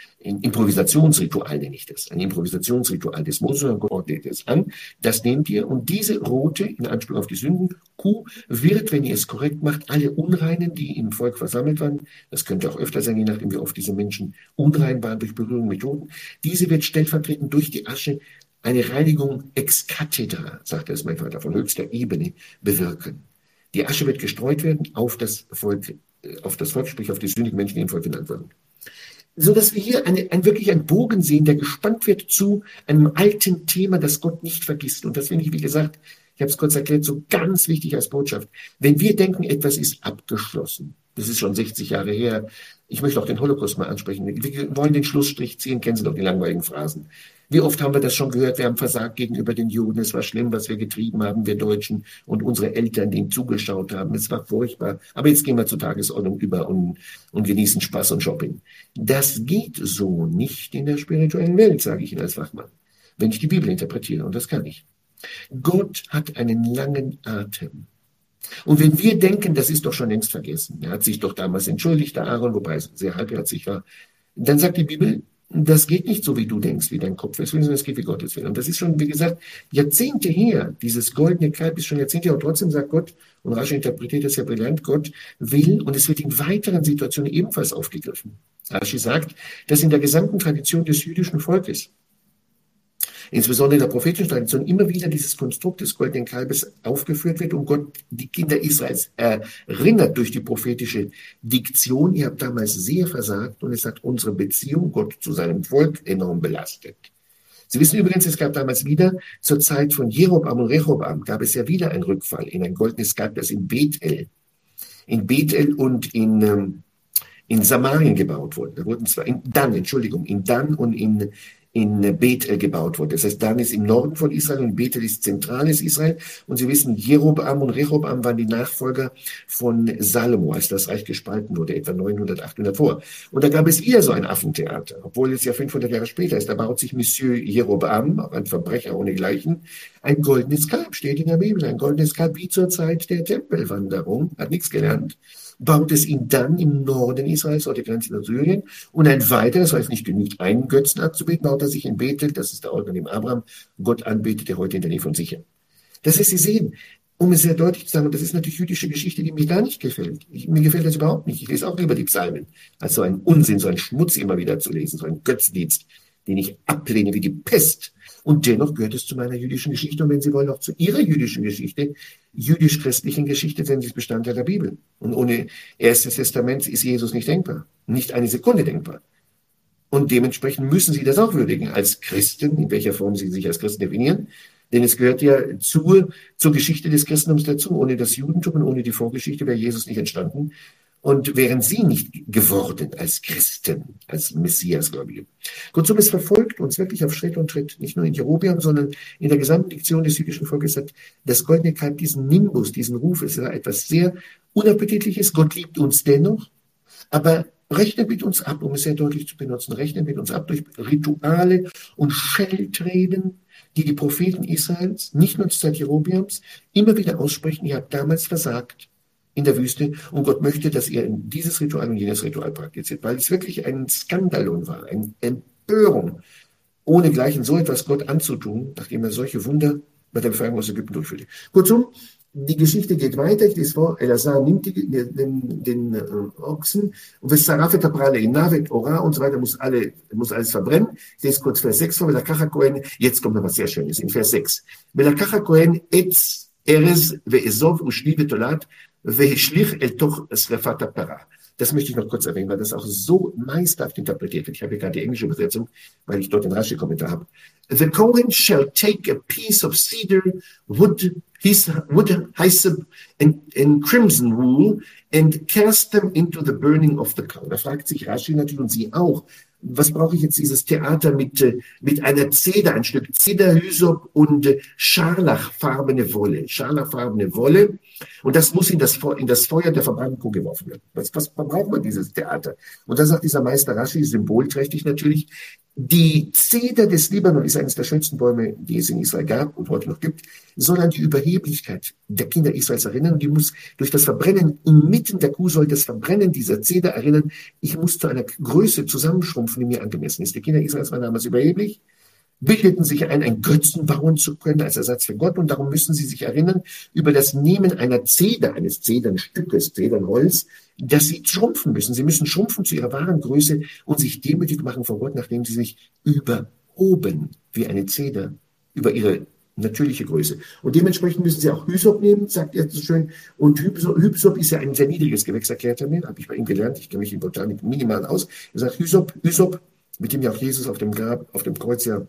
Improvisationsritual, nenne ich das. Ein Improvisationsritual des Moses, sondern Gott ordnet es an. Das nehmt ihr und diese rote, in Anspielung auf die Sünden, Kuh wird, wenn ihr es korrekt macht, alle Unreinen, die im Volk versammelt waren, das könnte auch öfter sein, je nachdem wie oft diese Menschen unrein waren durch Berührung mit Toten, diese wird stellvertretend durch die Asche eine Reinigung ex cathedra, sagte es mein Vater, von höchster Ebene bewirken. Die Asche wird gestreut werden auf das Volk, auf das Volk, sprich auf die sündigen Menschen, die im Volk genannt wurden. So dass wir hier eine, ein, wirklich einen Bogen sehen, der gespannt wird zu einem alten Thema, das Gott nicht vergisst. Und das finde ich, wie gesagt, ich habe es kurz erklärt, so ganz wichtig als Botschaft. Wenn wir denken, etwas ist abgeschlossen, das ist schon sechzig Jahre her, ich möchte auch den Holocaust mal ansprechen, wir wollen den Schlussstrich ziehen, kennen Sie doch die langweiligen Phrasen. Wie oft haben wir das schon gehört, wir haben versagt gegenüber den Juden, es war schlimm, was wir getrieben haben, wir Deutschen und unsere Eltern, denen zugeschaut haben, es war furchtbar, aber jetzt gehen wir zur Tagesordnung über und, und genießen Spaß und Shopping. Das geht so nicht in der spirituellen Welt, sage ich Ihnen als Fachmann, wenn ich die Bibel interpretiere, und das kann ich. Gott hat einen langen Atem. Und wenn wir denken, das ist doch schon längst vergessen, er hat sich doch damals entschuldigt, der Aaron, wobei es sehr halbherzig war, dann sagt die Bibel, das geht nicht so, wie du denkst, wie dein Kopf ist, sondern es geht, wie Gott es will. Und das ist schon, wie gesagt, Jahrzehnte her. Dieses goldene Kalb ist schon Jahrzehnte her. Und trotzdem sagt Gott, und Rashi interpretiert das ja brillant, Gott will, und es wird in weiteren Situationen ebenfalls aufgegriffen. Rashi sagt, dass in der gesamten Tradition des jüdischen Volkes, insbesondere in der prophetischen Tradition, immer wieder dieses Konstrukt des goldenen Kalbes aufgeführt wird und Gott die Kinder Israels erinnert durch die prophetische Diktion. Ihr habt damals sehr versagt und es hat unsere Beziehung Gott zu seinem Volk enorm belastet. Sie wissen übrigens, es gab damals wieder, zur Zeit von Jeroboam und Rehoboam, gab es ja wieder einen Rückfall in ein goldenes Kalb, das in Bethel, in Bethel und in, in Samarien gebaut wurde. Da wurden zwar in Dan, Entschuldigung, in Dan und in in Bethel gebaut wurde. Das heißt, Dan ist im Norden von Israel und Bethel ist zentrales Israel. Und Sie wissen, Jeroboam und Rehoboam waren die Nachfolger von Salomo, als das Reich gespalten wurde, etwa neunhundert, achthundert vor. Und da gab es wieder so ein Affentheater, obwohl es ja fünfhundert Jahre später ist. Da baut sich Monsieur Jeroboam, auch ein Verbrecher ohnegleichen, ein goldenes Kalb, steht in der Bibel, ein goldenes Kalb wie zur Zeit der Tempelwanderung, hat nichts gelernt. Baut es ihn dann im Norden Israels, auf der Grenze nach Syrien, und ein weiteres, weil es nicht genügt, einen Götzen abzubeten, baut er sich in Bethel, das ist der Ort, an dem Abraham Gott anbetet, der heute in der Nähe von Sichem. Das heißt, Sie sehen, um es sehr deutlich zu sagen, und das ist natürlich jüdische Geschichte, die mir gar nicht gefällt. Ich, mir gefällt das überhaupt nicht. Ich lese auch lieber die Psalmen, als so einen Unsinn, so einen Schmutz immer wieder zu lesen, so einen Götzendienst, den ich ablehne wie die Pest. Und dennoch gehört es zu meiner jüdischen Geschichte und wenn Sie wollen, auch zu Ihrer jüdischen Geschichte, jüdisch-christlichen Geschichte, denn sie ist Bestandteil der Bibel. Und ohne erstes Testament ist Jesus nicht denkbar, nicht eine Sekunde denkbar. Und dementsprechend müssen Sie das auch würdigen als Christen, in welcher Form Sie sich als Christen definieren, denn es gehört ja zur, zur Geschichte des Christentums dazu. Ohne das Judentum und ohne die Vorgeschichte wäre Jesus nicht entstanden. Und wären sie nicht geworden als Christen, als Messiasgläubige. Kurzum, es verfolgt uns wirklich auf Schritt und Tritt, nicht nur in Jerobeam, sondern in der gesamten Diktion des jüdischen Volkes hat das goldene Kalb diesen Nimbus, diesen Ruf, es ist etwas sehr Unappetitliches. Gott liebt uns dennoch, aber rechnet mit uns ab, um es sehr deutlich zu benutzen, rechnet mit uns ab durch Rituale und Scheltreden, die die Propheten Israels, nicht nur zur Zeit Jerobeams, immer wieder aussprechen, ihr habt damals versagt in der Wüste und Gott möchte, dass ihr dieses Ritual und jenes Ritual praktiziert, weil es wirklich ein Skandalon war, eine Empörung, ohne gleichen so etwas Gott anzutun, nachdem er solche Wunder bei der Befreiung aus Ägypten durchführte. Kurzum, die Geschichte geht weiter, ich lese vor, Elazar nimmt die, den, den äh, Ochsen und Vesarafet Tabrale in Navet, Ora und so weiter, muss, alle, muss alles verbrennen. Ich lese kurz Vers sechs vor, Velakacha Kohen, jetzt kommt noch was sehr Schönes, in Vers sechs. Velakacha Kohen, Etz, Erez, Ve'ezov, Ushli, Vetolat, Ve'eshlich, El Toch, Srefat Apara. Das möchte ich noch kurz erwähnen, weil das auch so meisterhaft interpretiert wird. Ich habe hier gerade die englische Übersetzung, weil ich dort den Rashi-Kommentar habe. The Kohen shall take a piece of cedar, wood, his, wood, hyssop, and, and crimson wool, and cast them into the burning of the cow. Da fragt sich Rashi natürlich und Sie auch, was brauche ich jetzt dieses Theater mit, mit einer Zeder, ein Stück Zeder, Hysop und scharlachfarbene Wolle, scharlachfarbene Wolle. Und das muss in das, in das Feuer der verbrannten Kuh geworfen werden. Was, was braucht man dieses Theater? Und da sagt dieser Meister Rashi, symbolträchtig natürlich, die Zeder des Libanon ist eines der schönsten Bäume, die es in Israel gab und heute noch gibt, soll an die Überheblichkeit der Kinder Israels erinnern. Und die muss durch das Verbrennen, inmitten der Kuh soll das Verbrennen dieser Zeder erinnern, ich muss zu einer Größe zusammenschrumpfen, die mir angemessen ist. Die Kinder Israels waren damals überheblich, bildeten sich ein, ein Götzen bauen zu können als Ersatz für Gott und darum müssen sie sich erinnern über das Nehmen einer Zeder, eines Zedernstückes, Zedernholz, dass sie schrumpfen müssen. Sie müssen schrumpfen zu ihrer wahren Größe und sich demütig machen vor Gott, nachdem sie sich überhoben wie eine Zeder über ihre natürliche Größe. Und dementsprechend müssen sie auch Hysop nehmen, sagt er so schön. Und Hysop, Hysop ist ja ein sehr niedriges Gewächs, erklärt er mir, habe ich bei ihm gelernt, ich kenne mich in Botanik minimal aus. Er sagt Hysop, Hysop, mit dem ja auch Jesus auf dem Grab, auf dem Kreuz ja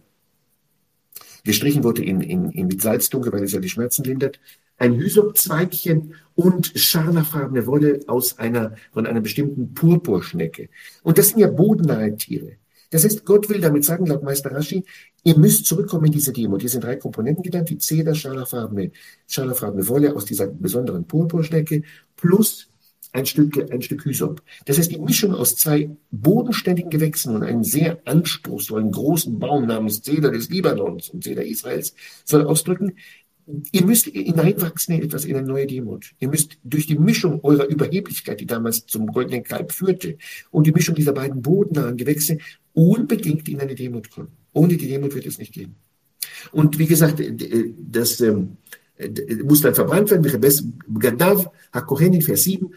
gestrichen wurde in, in, in mit Salzdunkel, weil es ja die Schmerzen lindert. Ein Hysopzweigchen und scharlachfarbene Wolle aus einer, von einer bestimmten Purpurschnecke. Und das sind ja bodennahe Tiere. Das heißt, Gott will damit sagen, laut Meister Rashi, ihr müsst zurückkommen in diese Demut. Hier sind drei Komponenten genannt, die Zeder, scharlachfarbene, scharlachfarbene Wolle aus dieser besonderen Purpurschnecke plus ein Stück, ein Stück Hysop. Das heißt, die Mischung aus zwei bodenständigen Gewächsen und einem sehr anspruchsvollen, großen Baum namens Zeder des Libanons und Zeder Israels soll ausdrücken, ihr müsst hineinwachsen in etwas, in eine neue Demut. Ihr müsst durch die Mischung eurer Überheblichkeit, die damals zum goldenen Kalb führte, und die Mischung dieser beiden bodennahen Gewächse unbedingt in eine Demut kommen. Ohne die Demut wird es nicht gehen. Und wie gesagt, das ähm, muss dann verbrannt werden, Vers sieben,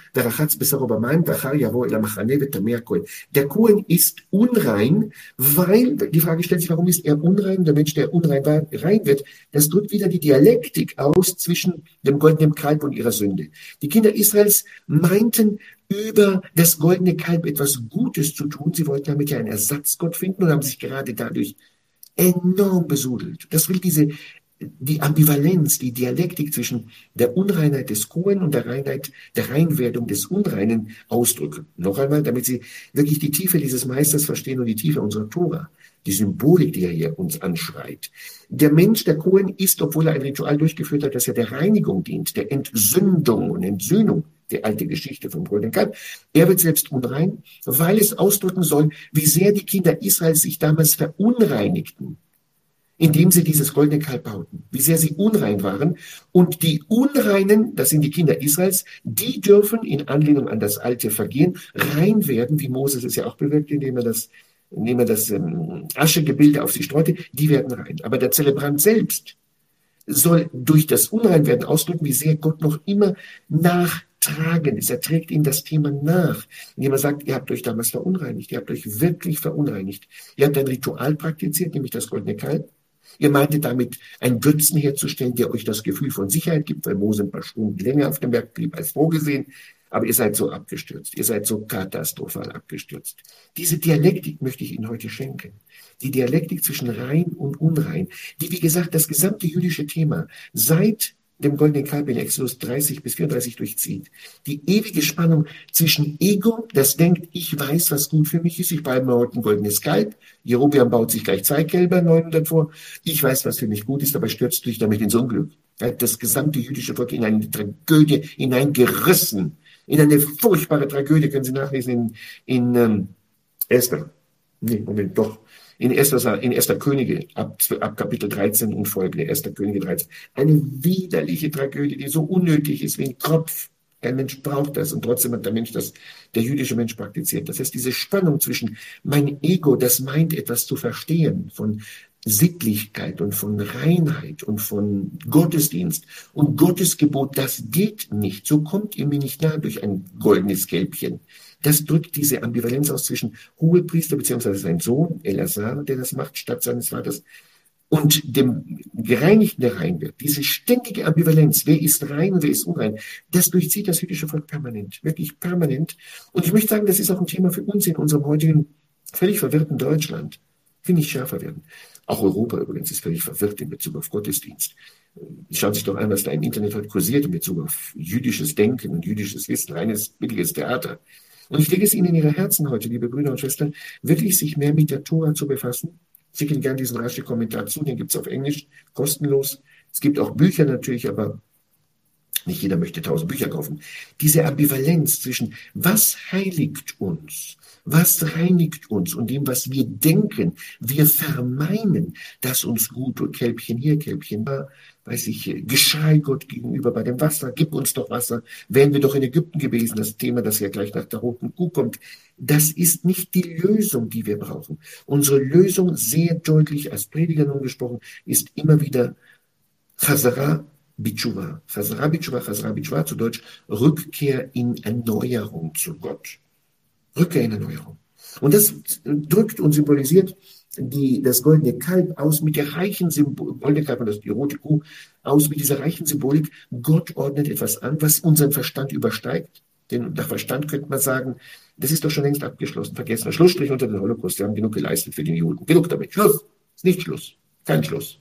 der Kohen ist unrein, weil, die Frage stellt sich, warum ist er unrein? Der Mensch, der unrein war, rein wird, das drückt wieder die Dialektik aus zwischen dem goldenen Kalb und ihrer Sünde. Die Kinder Israels meinten, über das goldene Kalb etwas Gutes zu tun. Sie wollten damit ja einen Ersatzgott finden und haben sich gerade dadurch enorm besudelt. Das will diese die Ambivalenz, die Dialektik zwischen der Unreinheit des Kohen und der Reinheit, der Reinwerdung des Unreinen ausdrücken. Noch einmal, damit Sie wirklich die Tiefe dieses Meisters verstehen und die Tiefe unserer Tora, die Symbolik, die er hier uns anschreit. Der Mensch, der Kohen, ist, obwohl er ein Ritual durchgeführt hat, das ja der Reinigung dient, der Entsündung und Entsöhnung, die alte Geschichte vom goldenen Kalb. Er wird selbst unrein, weil es ausdrücken soll, wie sehr die Kinder Israels sich damals verunreinigten, indem sie dieses goldene Kalb bauten, wie sehr sie unrein waren. Und die Unreinen, das sind die Kinder Israels, die dürfen in Anlehnung an das alte Vergehen rein werden, wie Moses es ja auch bewirkt, indem er das, indem er das ähm, Aschegebilde auf sie streute, die werden rein. Aber der Zelebrant selbst soll durch das Unreinwerden ausdrücken, wie sehr Gott noch immer nachtragen ist. Er trägt ihm das Thema nach, indem er sagt, ihr habt euch damals verunreinigt, ihr habt euch wirklich verunreinigt. Ihr habt ein Ritual praktiziert, nämlich das goldene Kalb. Ihr meintet damit, einen Götzen herzustellen, der euch das Gefühl von Sicherheit gibt, weil Mose ein paar Stunden länger auf dem Berg blieb als vorgesehen. Aber ihr seid so abgestürzt. Ihr seid so katastrophal abgestürzt. Diese Dialektik möchte ich Ihnen heute schenken. Die Dialektik zwischen rein und unrein, die, wie gesagt, das gesamte jüdische Thema seit dem goldenen Kalb in Exodus dreißig bis vierunddreißig durchzieht. Die ewige Spannung zwischen Ego, das denkt, ich weiß, was gut für mich ist, ich baue mir heute ein goldenes Kalb. Jerobeam baut sich gleich zwei Kälber, neunhundert vor. Ich weiß, was für mich gut ist, aber stürzt dich damit ins Unglück. Er hat das gesamte jüdische Volk in eine Tragödie hineingerissen. In eine furchtbare Tragödie, können Sie nachlesen in, in ähm, Esther. Nee, Moment, doch. In erster, in erster Könige, ab, ab Kapitel dreizehn und folgende, erster Könige dreizehn. Eine widerliche Tragödie, die so unnötig ist wie ein Kropf. Kein Mensch braucht das und trotzdem hat der Mensch das, der jüdische Mensch praktiziert. Das heißt, diese Spannung zwischen mein Ego, das meint etwas zu verstehen von Sittlichkeit und von Reinheit und von Gottesdienst und Gottes Gebot, das geht nicht. So kommt ihr mir nicht nahe durch ein goldenes Kälbchen. Das drückt diese Ambivalenz aus zwischen Hohepriester bzw. sein Sohn, Eleazar, der das macht, statt seines Vaters, und dem Gereinigten, der rein wird. Diese ständige Ambivalenz, wer ist rein und wer ist unrein, das durchzieht das jüdische Volk permanent, wirklich permanent. Und ich möchte sagen, das ist auch ein Thema für uns in unserem heutigen, völlig verwirrten Deutschland. Finde ich schärfer werden. Auch Europa übrigens ist völlig verwirrt in Bezug auf Gottesdienst. Schauen Sie sich doch an, was da im Internet heute kursiert in Bezug auf jüdisches Denken und jüdisches Wissen, reines, billiges Theater. Und ich lege es Ihnen in Ihre Herzen heute, liebe Brüder und Schwestern, wirklich sich mehr mit der Tora zu befassen. Ich schicke Ihnen gerne diesen raschen Kommentar zu, den gibt es auf Englisch, kostenlos. Es gibt auch Bücher natürlich, aber nicht jeder möchte tausend Bücher kaufen. Diese Ambivalenz zwischen was heiligt uns, was reinigt uns und dem, was wir denken, wir vermeinen, dass uns gut tut. Kälbchen hier, Kälbchen da, weiß ich, Geschrei Gott gegenüber bei dem Wasser, gib uns doch Wasser. Wären wir doch in Ägypten gewesen, das Thema, das ja gleich nach der roten Kuh kommt. Das ist nicht die Lösung, die wir brauchen. Unsere Lösung, sehr deutlich als Prediger nun gesprochen, ist immer wieder Chazara Bitshuva. Chazara Bitshuva, Chazara Bitshuva, zu Deutsch Rückkehr in Erneuerung zu Gott. Rückkehr in Erneuerung. Und das drückt und symbolisiert die, das goldene Kalb aus mit der reichen Symbolik, goldene Kalb und das, die rote Kuh, aus mit dieser reichen Symbolik. Gott ordnet etwas an, was unseren Verstand übersteigt. Denn nach Verstand könnte man sagen, das ist doch schon längst abgeschlossen, vergessen. Schlussstrich unter den Holocaust, wir haben genug geleistet für die Juden. Genug damit. Schluss. Ist nicht Schluss. Kein Schluss.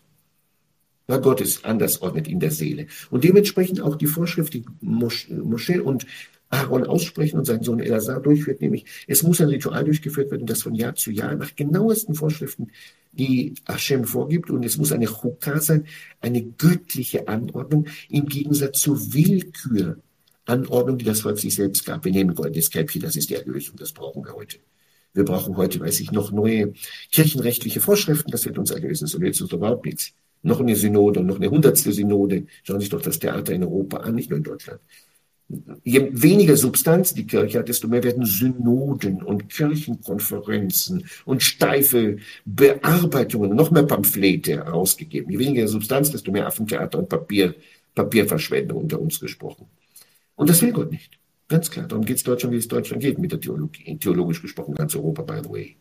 Na, Gott ist anders ordnet in der Seele. Und dementsprechend auch die Vorschrift, die Moschee und Aaron aussprechen und sein Sohn Eleazar durchführt, nämlich es muss ein Ritual durchgeführt werden, das von Jahr zu Jahr nach genauesten Vorschriften, die Hashem vorgibt, und es muss eine Chukah sein, eine göttliche Anordnung im Gegensatz zur Willkür, Anordnung, die das Volk sich selbst gab. Wir nehmen goldenes Kälbchen, das ist die Erlösung, das brauchen wir heute. Wir brauchen heute, weiß ich, noch neue kirchenrechtliche Vorschriften, das wird uns erlösen, so wird uns überhaupt nichts. Noch eine Synode und noch eine hundertste Synode. Schauen Sie sich doch das Theater in Europa an, nicht nur in Deutschland. Je weniger Substanz die Kirche hat, desto mehr werden Synoden und Kirchenkonferenzen und steife Bearbeitungen, noch mehr Pamphlete herausgegeben. Je weniger Substanz, desto mehr Affentheater und Papier, Papierverschwendung unter uns gesprochen. Und das will Gott nicht. Ganz klar. Darum geht es Deutschland, wie es Deutschland geht, mit der Theologie. Theologisch gesprochen, ganz Europa, by the way.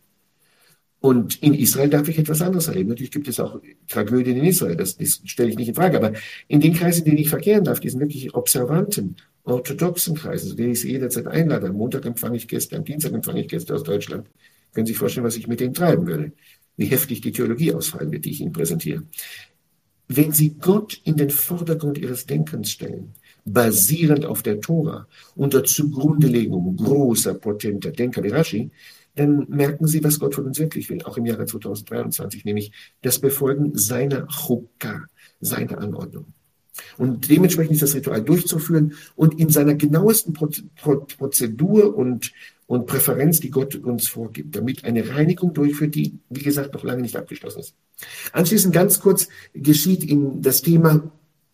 Und in Israel darf ich etwas anderes erleben. Natürlich gibt es auch Tragödien in Israel, das, das stelle ich nicht in Frage. Aber in den Kreisen, in denen ich verkehren darf, diesen wirklich observanten, orthodoxen Kreisen, zu denen ich sie jederzeit einlade. Am Montag empfange ich Gäste, am Dienstag empfange ich Gäste aus Deutschland. Können Sie sich vorstellen, was ich mit denen treiben würde? Wie heftig die Theologie ausfallen wird, die ich Ihnen präsentiere. Wenn Sie Gott in den Vordergrund Ihres Denkens stellen, basierend auf der Tora, unter Zugrundelegung großer, potenter Denker wie Rashi, dann merken Sie, was Gott von uns wirklich will, auch im Jahre zweitausenddreiundzwanzig, nämlich das Befolgen seiner Chukah, seiner Anordnung. Und dementsprechend ist das Ritual durchzuführen und in seiner genauesten Pro Pro Prozedur und, und Präferenz, die Gott uns vorgibt, damit eine Reinigung durchführt, die, wie gesagt, noch lange nicht abgeschlossen ist. Anschließend ganz kurz geschieht in das Thema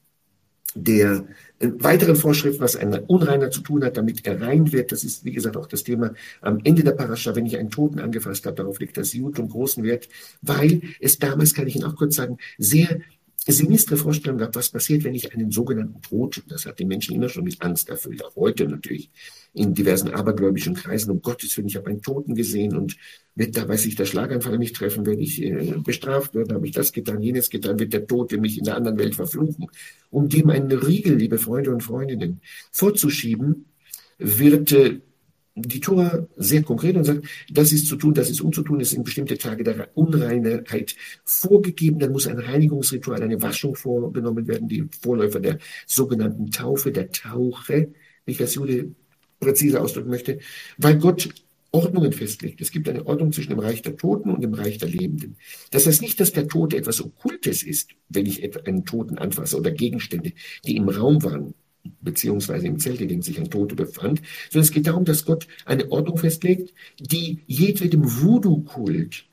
der weiteren Vorschrift, was ein Unreiner zu tun hat, damit er rein wird. Das ist, wie gesagt, auch das Thema am Ende der Parascha, wenn ich einen Toten angefasst habe, darauf liegt das Jud und großen Wert, weil es damals, kann ich Ihnen auch kurz sagen, sehr sinistre Vorstellungen gab, was passiert, wenn ich einen sogenannten Toten, das hat die Menschen immer schon mit Angst erfüllt, auch heute natürlich, in diversen abergläubischen Kreisen, um Gottes Willen, ich habe einen Toten gesehen und wird da, weiß ich, der Schlaganfall mich treffen, werde ich äh, bestraft werden, habe ich das getan, jenes getan, wird der Tote mich in der anderen Welt verfluchen. Um dem einen Riegel, liebe Freunde und Freundinnen, vorzuschieben, wird äh, die Tora sehr konkret und sagt, das ist zu tun, das ist umzutun, es sind bestimmte Tage der Unreinheit vorgegeben, dann muss ein Reinigungsritual, eine Waschung vorgenommen werden, die Vorläufer der sogenannten Taufe, der Tauche, wie ich als Jude präzise ausdrücken möchte, weil Gott Ordnungen festlegt. Es gibt eine Ordnung zwischen dem Reich der Toten und dem Reich der Lebenden. Das heißt nicht, dass der Tote etwas Okkultes ist, wenn ich etwa einen Toten anfasse oder Gegenstände, die im Raum waren, beziehungsweise im Zelt, in dem sich ein Tote befand, sondern es geht darum, dass Gott eine Ordnung festlegt, die jedwedem Voodoo-Kult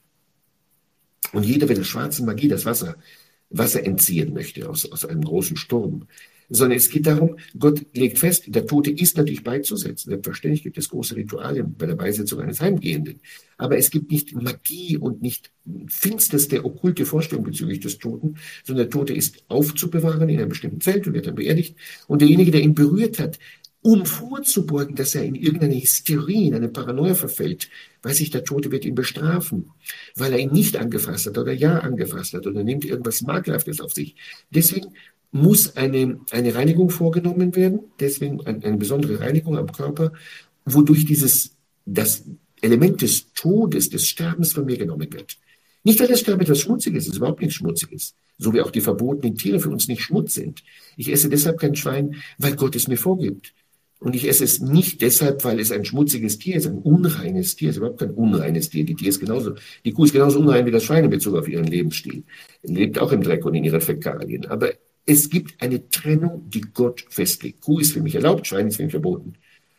und jeder, wenn der schwarzen Magie das Wasser, Wasser entziehen möchte aus, aus einem großen Sturm, sondern es geht darum, Gott legt fest, der Tote ist natürlich beizusetzen. Selbstverständlich gibt es große Rituale bei der Beisetzung eines Heimgehenden. Aber es gibt nicht Magie und nicht finsterste, okkulte Vorstellung bezüglich des Toten, sondern der Tote ist aufzubewahren in einem bestimmten Zelt und wird dann beerdigt. Und derjenige, der ihn berührt hat, um vorzubeugen, dass er in irgendeine Hysterie, in eine Paranoia verfällt, weiß ich, der Tote wird ihn bestrafen, weil er ihn nicht angefasst hat oder ja angefasst hat oder nimmt irgendwas Makelhaftes auf sich. Deswegen muss eine, eine Reinigung vorgenommen werden, deswegen eine, eine besondere Reinigung am Körper, wodurch dieses, das Element des Todes, des Sterbens von mir genommen wird. Nicht, weil das Sterben etwas Schmutziges ist, überhaupt nichts Schmutziges, so wie auch die verbotenen Tiere für uns nicht Schmutz sind. Ich esse deshalb kein Schwein, weil Gott es mir vorgibt. Und ich esse es nicht deshalb, weil es ein schmutziges Tier ist, ein unreines Tier. Es ist überhaupt kein unreines Tier. Die Tier ist genauso, die Kuh ist genauso unrein wie das Schwein in Bezug auf ihren Lebensstil. Lebt auch im Dreck und in ihren Fäkalien. Aber es gibt eine Trennung, die Gott festlegt. Kuh ist für mich erlaubt, Schwein ist für mich verboten.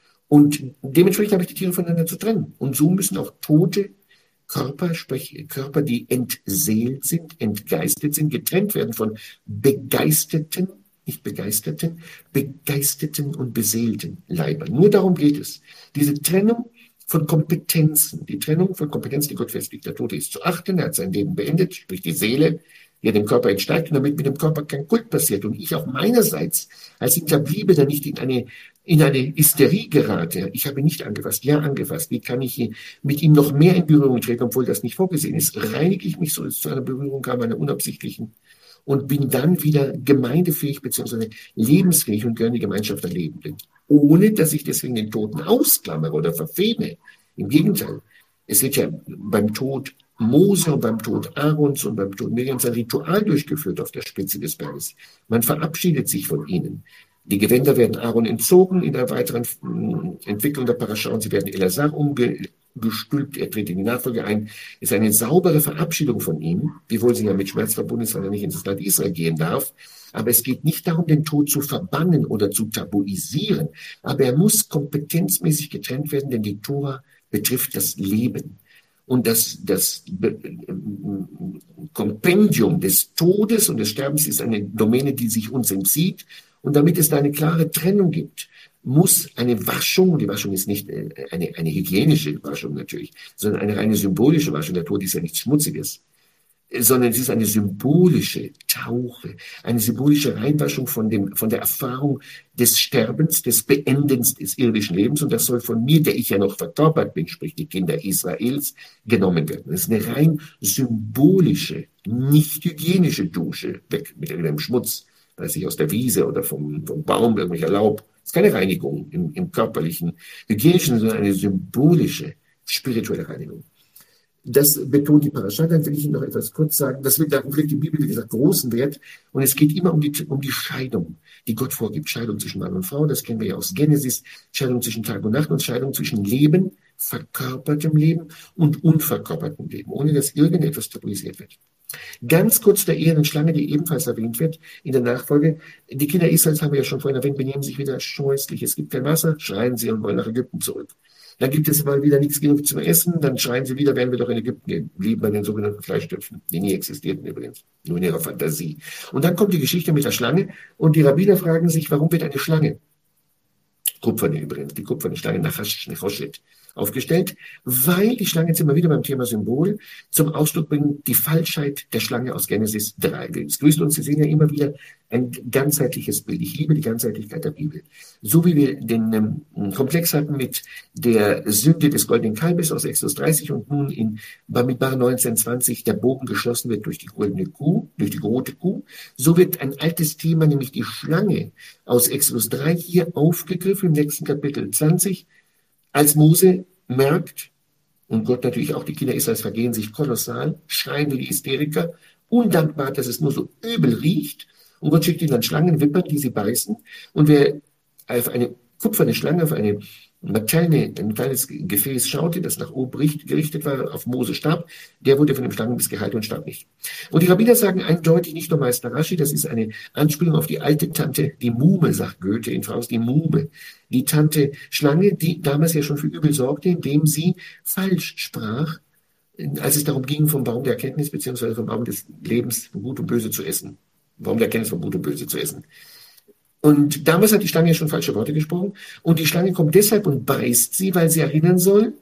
Und dementsprechend habe ich die Tiere voneinander zu trennen. Und so müssen auch tote Körper, sprich Körper, die entseelt sind, entgeistet sind, getrennt werden von begeisterten, nicht begeisterten, begeisterten und beseelten Leibern. Nur darum geht es. Diese Trennung von Kompetenzen, die Trennung von Kompetenzen, die Gott festlegt. Der Tote ist zu achten, er hat sein Leben beendet, sprich die Seele, die er dem Körper entsteigt, und damit mit dem Körper kein Kult passiert. Und ich auch meinerseits als Hinterbliebener nicht in eine, in eine Hysterie gerate. Ich habe ihn nicht angefasst, ja angefasst. Wie kann ich mit ihm noch mehr in Berührung treten, obwohl das nicht vorgesehen ist? Reinige ich mich, so es zu einer Berührung kam, einer unabsichtlichen, und bin dann wieder gemeindefähig bzw. lebensfähig und gehöre in die Gemeinschaft der Lebenden. Ohne, dass ich deswegen den Toten ausklammere oder verfehme. Im Gegenteil. Es wird ja beim Tod Mose und beim Tod Aarons und beim Tod Miriams ein Ritual durchgeführt auf der Spitze des Berges. Man verabschiedet sich von ihnen. Die Gewänder werden Aaron entzogen in der weiteren Entwicklung der Parascha und sie werden Elazar umgestülpt. Er tritt in die Nachfolge ein. Es ist eine saubere Verabschiedung von ihm, wiewohl sie ja mit Schmerz verbunden ist, weil er nicht ins Land Israel gehen darf. Aber es geht nicht darum, den Tod zu verbannen oder zu tabuisieren. Aber er muss kompetenzmäßig getrennt werden, denn die Tora betrifft das Leben. Und das, das Kompendium des Todes und des Sterbens ist eine Domäne, die sich uns entzieht. Und damit es da eine klare Trennung gibt, muss eine Waschung, die Waschung ist nicht eine, eine hygienische Waschung natürlich, sondern eine reine symbolische Waschung, der Tod ist ja nichts Schmutziges, sondern es ist eine symbolische Tauche, eine symbolische Reinwaschung von, dem, von der Erfahrung des Sterbens, des Beendens des irdischen Lebens. Und das soll von mir, der ich ja noch verkörpert bin, sprich die Kinder Israels, genommen werden. Das ist eine rein symbolische, nicht hygienische Dusche, weg mit irgendeinem Schmutz, weiß ich, aus der Wiese oder vom, vom Baum, irgendwelcher Laub. Das ist keine Reinigung im, im körperlichen, hygienischen, sondern eine symbolische, spirituelle Reinigung. Das betont die Parascha. Dann will ich Ihnen noch etwas kurz sagen. Das wird, darauf legt die Bibel, wie gesagt, großen Wert. Und es geht immer um die, um die Scheidung, die Gott vorgibt. Scheidung zwischen Mann und Frau, das kennen wir ja aus Genesis. Scheidung zwischen Tag und Nacht und Scheidung zwischen Leben, verkörpertem Leben und unverkörpertem Leben, ohne dass irgendetwas tabuisiert wird. Ganz kurz der Ehe und Schlange, die ebenfalls erwähnt wird in der Nachfolge. Die Kinder Israels, haben wir ja schon vorhin erwähnt, benehmen sich wieder scheußlich. Es gibt kein Wasser, schreien sie und wollen nach Ägypten zurück. Dann gibt es mal wieder nichts genug zum Essen, dann schreien sie wieder, werden wir doch in Ägypten gehen, blieben bei den sogenannten Fleischtöpfen, die nie existierten übrigens, nur in ihrer Fantasie. Und dann kommt die Geschichte mit der Schlange und die Rabbiner fragen sich, warum wird eine Schlange, kupferne übrigens, die kupferne Schlange Nachash, Nechoshet, aufgestellt, weil die Schlangen, jetzt immer wieder beim Thema Symbol, zum Ausdruck bringen die Falschheit der Schlange aus Genesis drei. Es grüßt uns, Sie sehen ja immer wieder ein ganzheitliches Bild. Ich liebe die Ganzheitlichkeit der Bibel. So wie wir den ähm, Komplex hatten mit der Sünde des goldenen Kalbes aus Exodus dreißig und nun in Bamidbar neunzehn zwanzig der Bogen geschlossen wird durch die goldene Kuh, durch die rote Kuh, so wird ein altes Thema, nämlich die Schlange aus Exodus drei hier aufgegriffen im nächsten Kapitel zwanzig, Als Mose merkt, und Gott natürlich auch, die Kinder Israels vergehen sich kolossal, schreien wie die Hysteriker, undankbar, dass es nur so übel riecht. Und Gott schickt ihnen dann Schlangenwippern, die sie beißen. Und wer auf eine kupferne Schlange, auf eine Materne, ein kleines Gefäß schaute, das nach oben gerichtet war, auf Mose starb, der wurde von dem Schlangenbiss geheilt und starb nicht. Und die Rabbiner sagen eindeutig, nicht nur Meister Rashi, das ist eine Anspielung auf die alte Tante, die Muhme, sagt Goethe in Faust, die Muhme. Die Tante Schlange, die damals ja schon für Übel sorgte, indem sie falsch sprach, als es darum ging, vom Baum der Erkenntnis beziehungsweise vom Baum des Lebens von Gut und Böse zu essen. Baum der Erkenntnis von Gut und Böse zu essen. Und damals hat die Schlange ja schon falsche Worte gesprochen. Und die Schlange kommt deshalb und beißt sie, weil sie erinnern soll,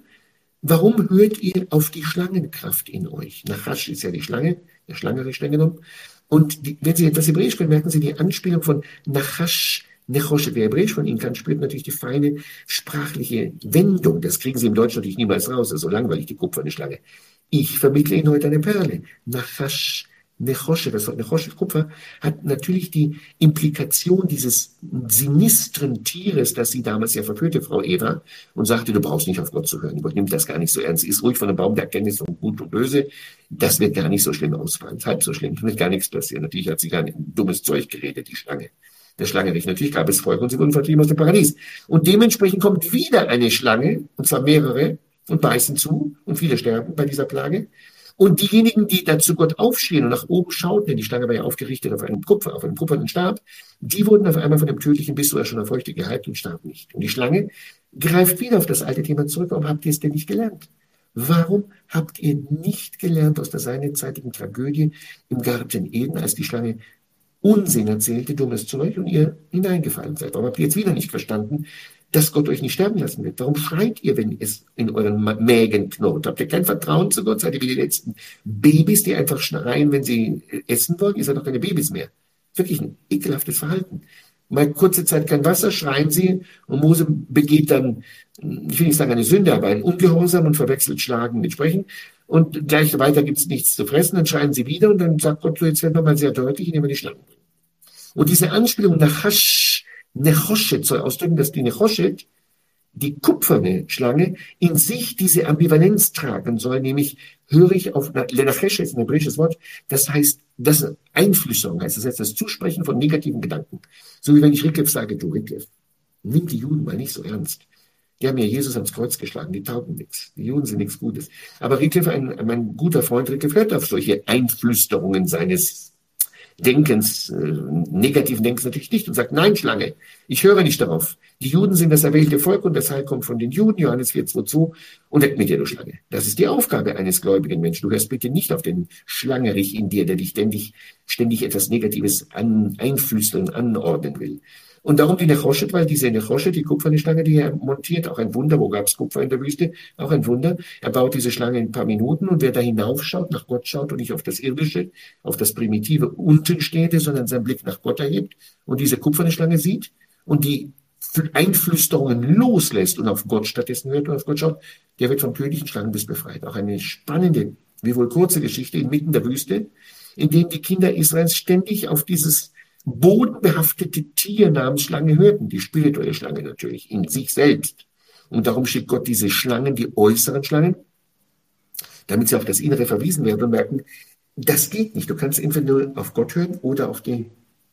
warum hört ihr auf die Schlangenkraft in euch? Nachash ist ja die Schlange, der Schlange streng genommen. Und die, wenn Sie etwas Hebräisch können, merken Sie die Anspielung von Nachash, Nechoshet. Wer Hebräisch von Ihnen kann, spürt natürlich die feine sprachliche Wendung. Das kriegen Sie im Deutschen natürlich niemals raus. Das ist so langweilig, die kupferne Schlange. Ich vermittle Ihnen heute eine Perle. Nachash, Nechoshet, das Wort Nechoshet, Kupfer, hat natürlich die Implikation dieses sinistren Tieres, das sie damals ja verführte, Frau Eva, und sagte, du brauchst nicht auf Gott zu hören. Gott nimmt das gar nicht so ernst. Ist ruhig von dem Baum der Erkenntnis von Gut und Böse. Das wird gar nicht so schlimm ausfallen. Halb so schlimm. Es wird gar nichts passieren. Natürlich hat sie gar nicht dummes Zeug geredet, die Schlange. Der Schlange nicht. Natürlich gab es Volk und sie wurden vertrieben aus dem Paradies. Und dementsprechend kommt wieder eine Schlange, und zwar mehrere, und beißen zu, und viele sterben bei dieser Plage. Und diejenigen, die dazu Gott aufstehen und nach oben schauten, denn die Schlange war ja aufgerichtet auf einem Kupfer, auf einem kupfernen Stab, die wurden auf einmal von dem tödlichen Biss oder schon Feuchte geheilt und starben nicht. Und die Schlange greift wieder auf das alte Thema zurück. Warum habt ihr es denn nicht gelernt? Warum habt ihr nicht gelernt aus der seinerzeitigen Tragödie im Garten Eden, als die Schlange Unsinn erzählte, dummes Zeug, und ihr hineingefallen seid? Warum habt ihr jetzt wieder nicht verstanden, dass Gott euch nicht sterben lassen wird? Warum schreit ihr, wenn es in euren Mägen knurrt? Habt ihr kein Vertrauen zu Gott? Seid ihr wie die letzten Babys, die einfach schreien, wenn sie essen wollen? Ihr seid doch keine Babys mehr. Wirklich ein ekelhaftes Verhalten. Mal kurze Zeit kein Wasser, schreien sie, und Mose begeht dann, ich will nicht sagen eine Sünde, aber ein Ungehorsam und verwechselt Schlagen mit Sprechen. Und gleich weiter gibt es nichts zu fressen, dann schreien sie wieder, und dann sagt Gott, so jetzt werden wir mal sehr deutlich, indem wir die Schlangen bringen. Und diese Anspielung nach Hasch, Nechoshet soll ausdrücken, dass die Nechoshet, die kupferne Schlange, in sich diese Ambivalenz tragen soll, nämlich höre ich auf, Lenachesh ist ein hebräisches Wort, das heißt, das Einflüsterung heißt, das heißt, das Zusprechen von negativen Gedanken. So wie wenn ich Rickliff sage, du Rickliff, nimm die Juden mal nicht so ernst. Die haben ja Jesus ans Kreuz geschlagen, die taugen nichts. Die Juden sind nichts Gutes. Aber Rickliff, ein, mein guter Freund Rickliff, hört auf solche Einflüsterungen seines Denkens, äh, negativen Denkens natürlich nicht und sagt, nein, Schlange, ich höre nicht darauf. Die Juden sind das erwählte Volk und das Heil kommt von den Juden, Johannes vier zwei zwei, und weg mit dir, du Schlange. Das ist die Aufgabe eines gläubigen Menschen. Du hörst bitte nicht auf den Schlangerich in dir, der dich ständig, ständig etwas Negatives an, einflüstern, anordnen will. Und darum die Nechoshet, weil diese Nechoshet, die kupferne Schlange, die er montiert, auch ein Wunder, wo gab es Kupfer in der Wüste, auch ein Wunder. Er baut diese Schlange in ein paar Minuten, und wer da hinaufschaut, nach Gott schaut und nicht auf das Irdische, auf das Primitive Untenstehende, sondern seinen Blick nach Gott erhebt und diese kupferne Schlange sieht und die Einflüsterungen loslässt und auf Gott stattdessen hört und auf Gott schaut, der wird vom tödlichen Schlangenbiss befreit. Auch eine spannende, wie wohl kurze Geschichte inmitten der Wüste, in dem die Kinder Israels ständig auf dieses bodenbehaftete Tier namens Schlange hörten, die spirituelle Schlange natürlich, in sich selbst. Und darum schickt Gott diese Schlangen, die äußeren Schlangen, damit sie auf das Innere verwiesen werden und merken, das geht nicht. Du kannst entweder nur auf Gott hören oder auf die,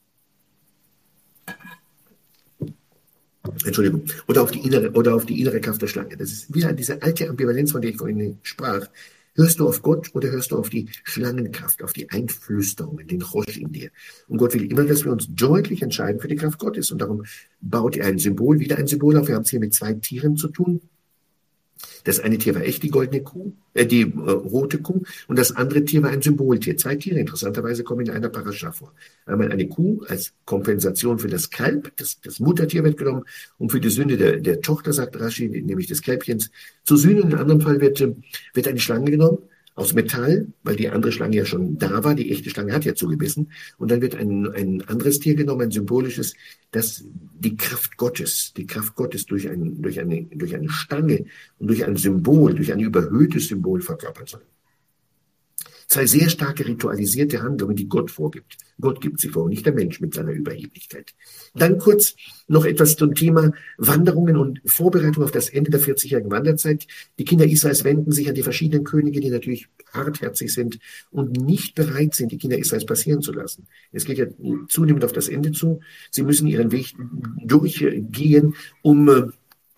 Entschuldigung, oder auf die innere, oder auf die innere Kraft der Schlange. Das ist wieder diese alte Ambivalenz, von der ich vorhin sprach. Hörst du auf Gott oder hörst du auf die Schlangenkraft, auf die Einflüsterungen, den Rosch in dir? Und Gott will immer, dass wir uns deutlich entscheiden für die Kraft Gottes. Und darum baut er ein Symbol, wieder ein Symbol auf. Wir haben es hier mit zwei Tieren zu tun. Das eine Tier war echt die goldene Kuh, äh, die äh, rote Kuh, und das andere Tier war ein Symboltier. Zwei Tiere, interessanterweise, kommen in einer Parascha vor. Einmal eine Kuh als Kompensation für das Kalb, das, das Muttertier wird genommen, und für die Sünde der, der Tochter, sagt Rashi, nämlich des Kälbchens. Zur Sühne, in einem anderen Fall, wird, wird eine Schlange genommen, aus Metall, weil die andere Schlange ja schon da war, die echte Schlange hat ja zugebissen, und dann wird ein, ein anderes Tier genommen, ein symbolisches, das die Kraft Gottes, die Kraft Gottes durch, ein, durch, eine, durch eine Stange und durch ein Symbol, durch ein überhöhtes Symbol verkörpern soll. Zwei sehr starke ritualisierte Handlungen, die Gott vorgibt. Gott gibt sie vor, nicht der Mensch mit seiner Überheblichkeit. Dann kurz noch etwas zum Thema Wanderungen und Vorbereitung auf das Ende der vierzigjährigen Wanderzeit. Die Kinder Israels wenden sich an die verschiedenen Könige, die natürlich hartherzig sind und nicht bereit sind, die Kinder Israels passieren zu lassen. Es geht ja zunehmend auf das Ende zu. Sie müssen ihren Weg durchgehen, um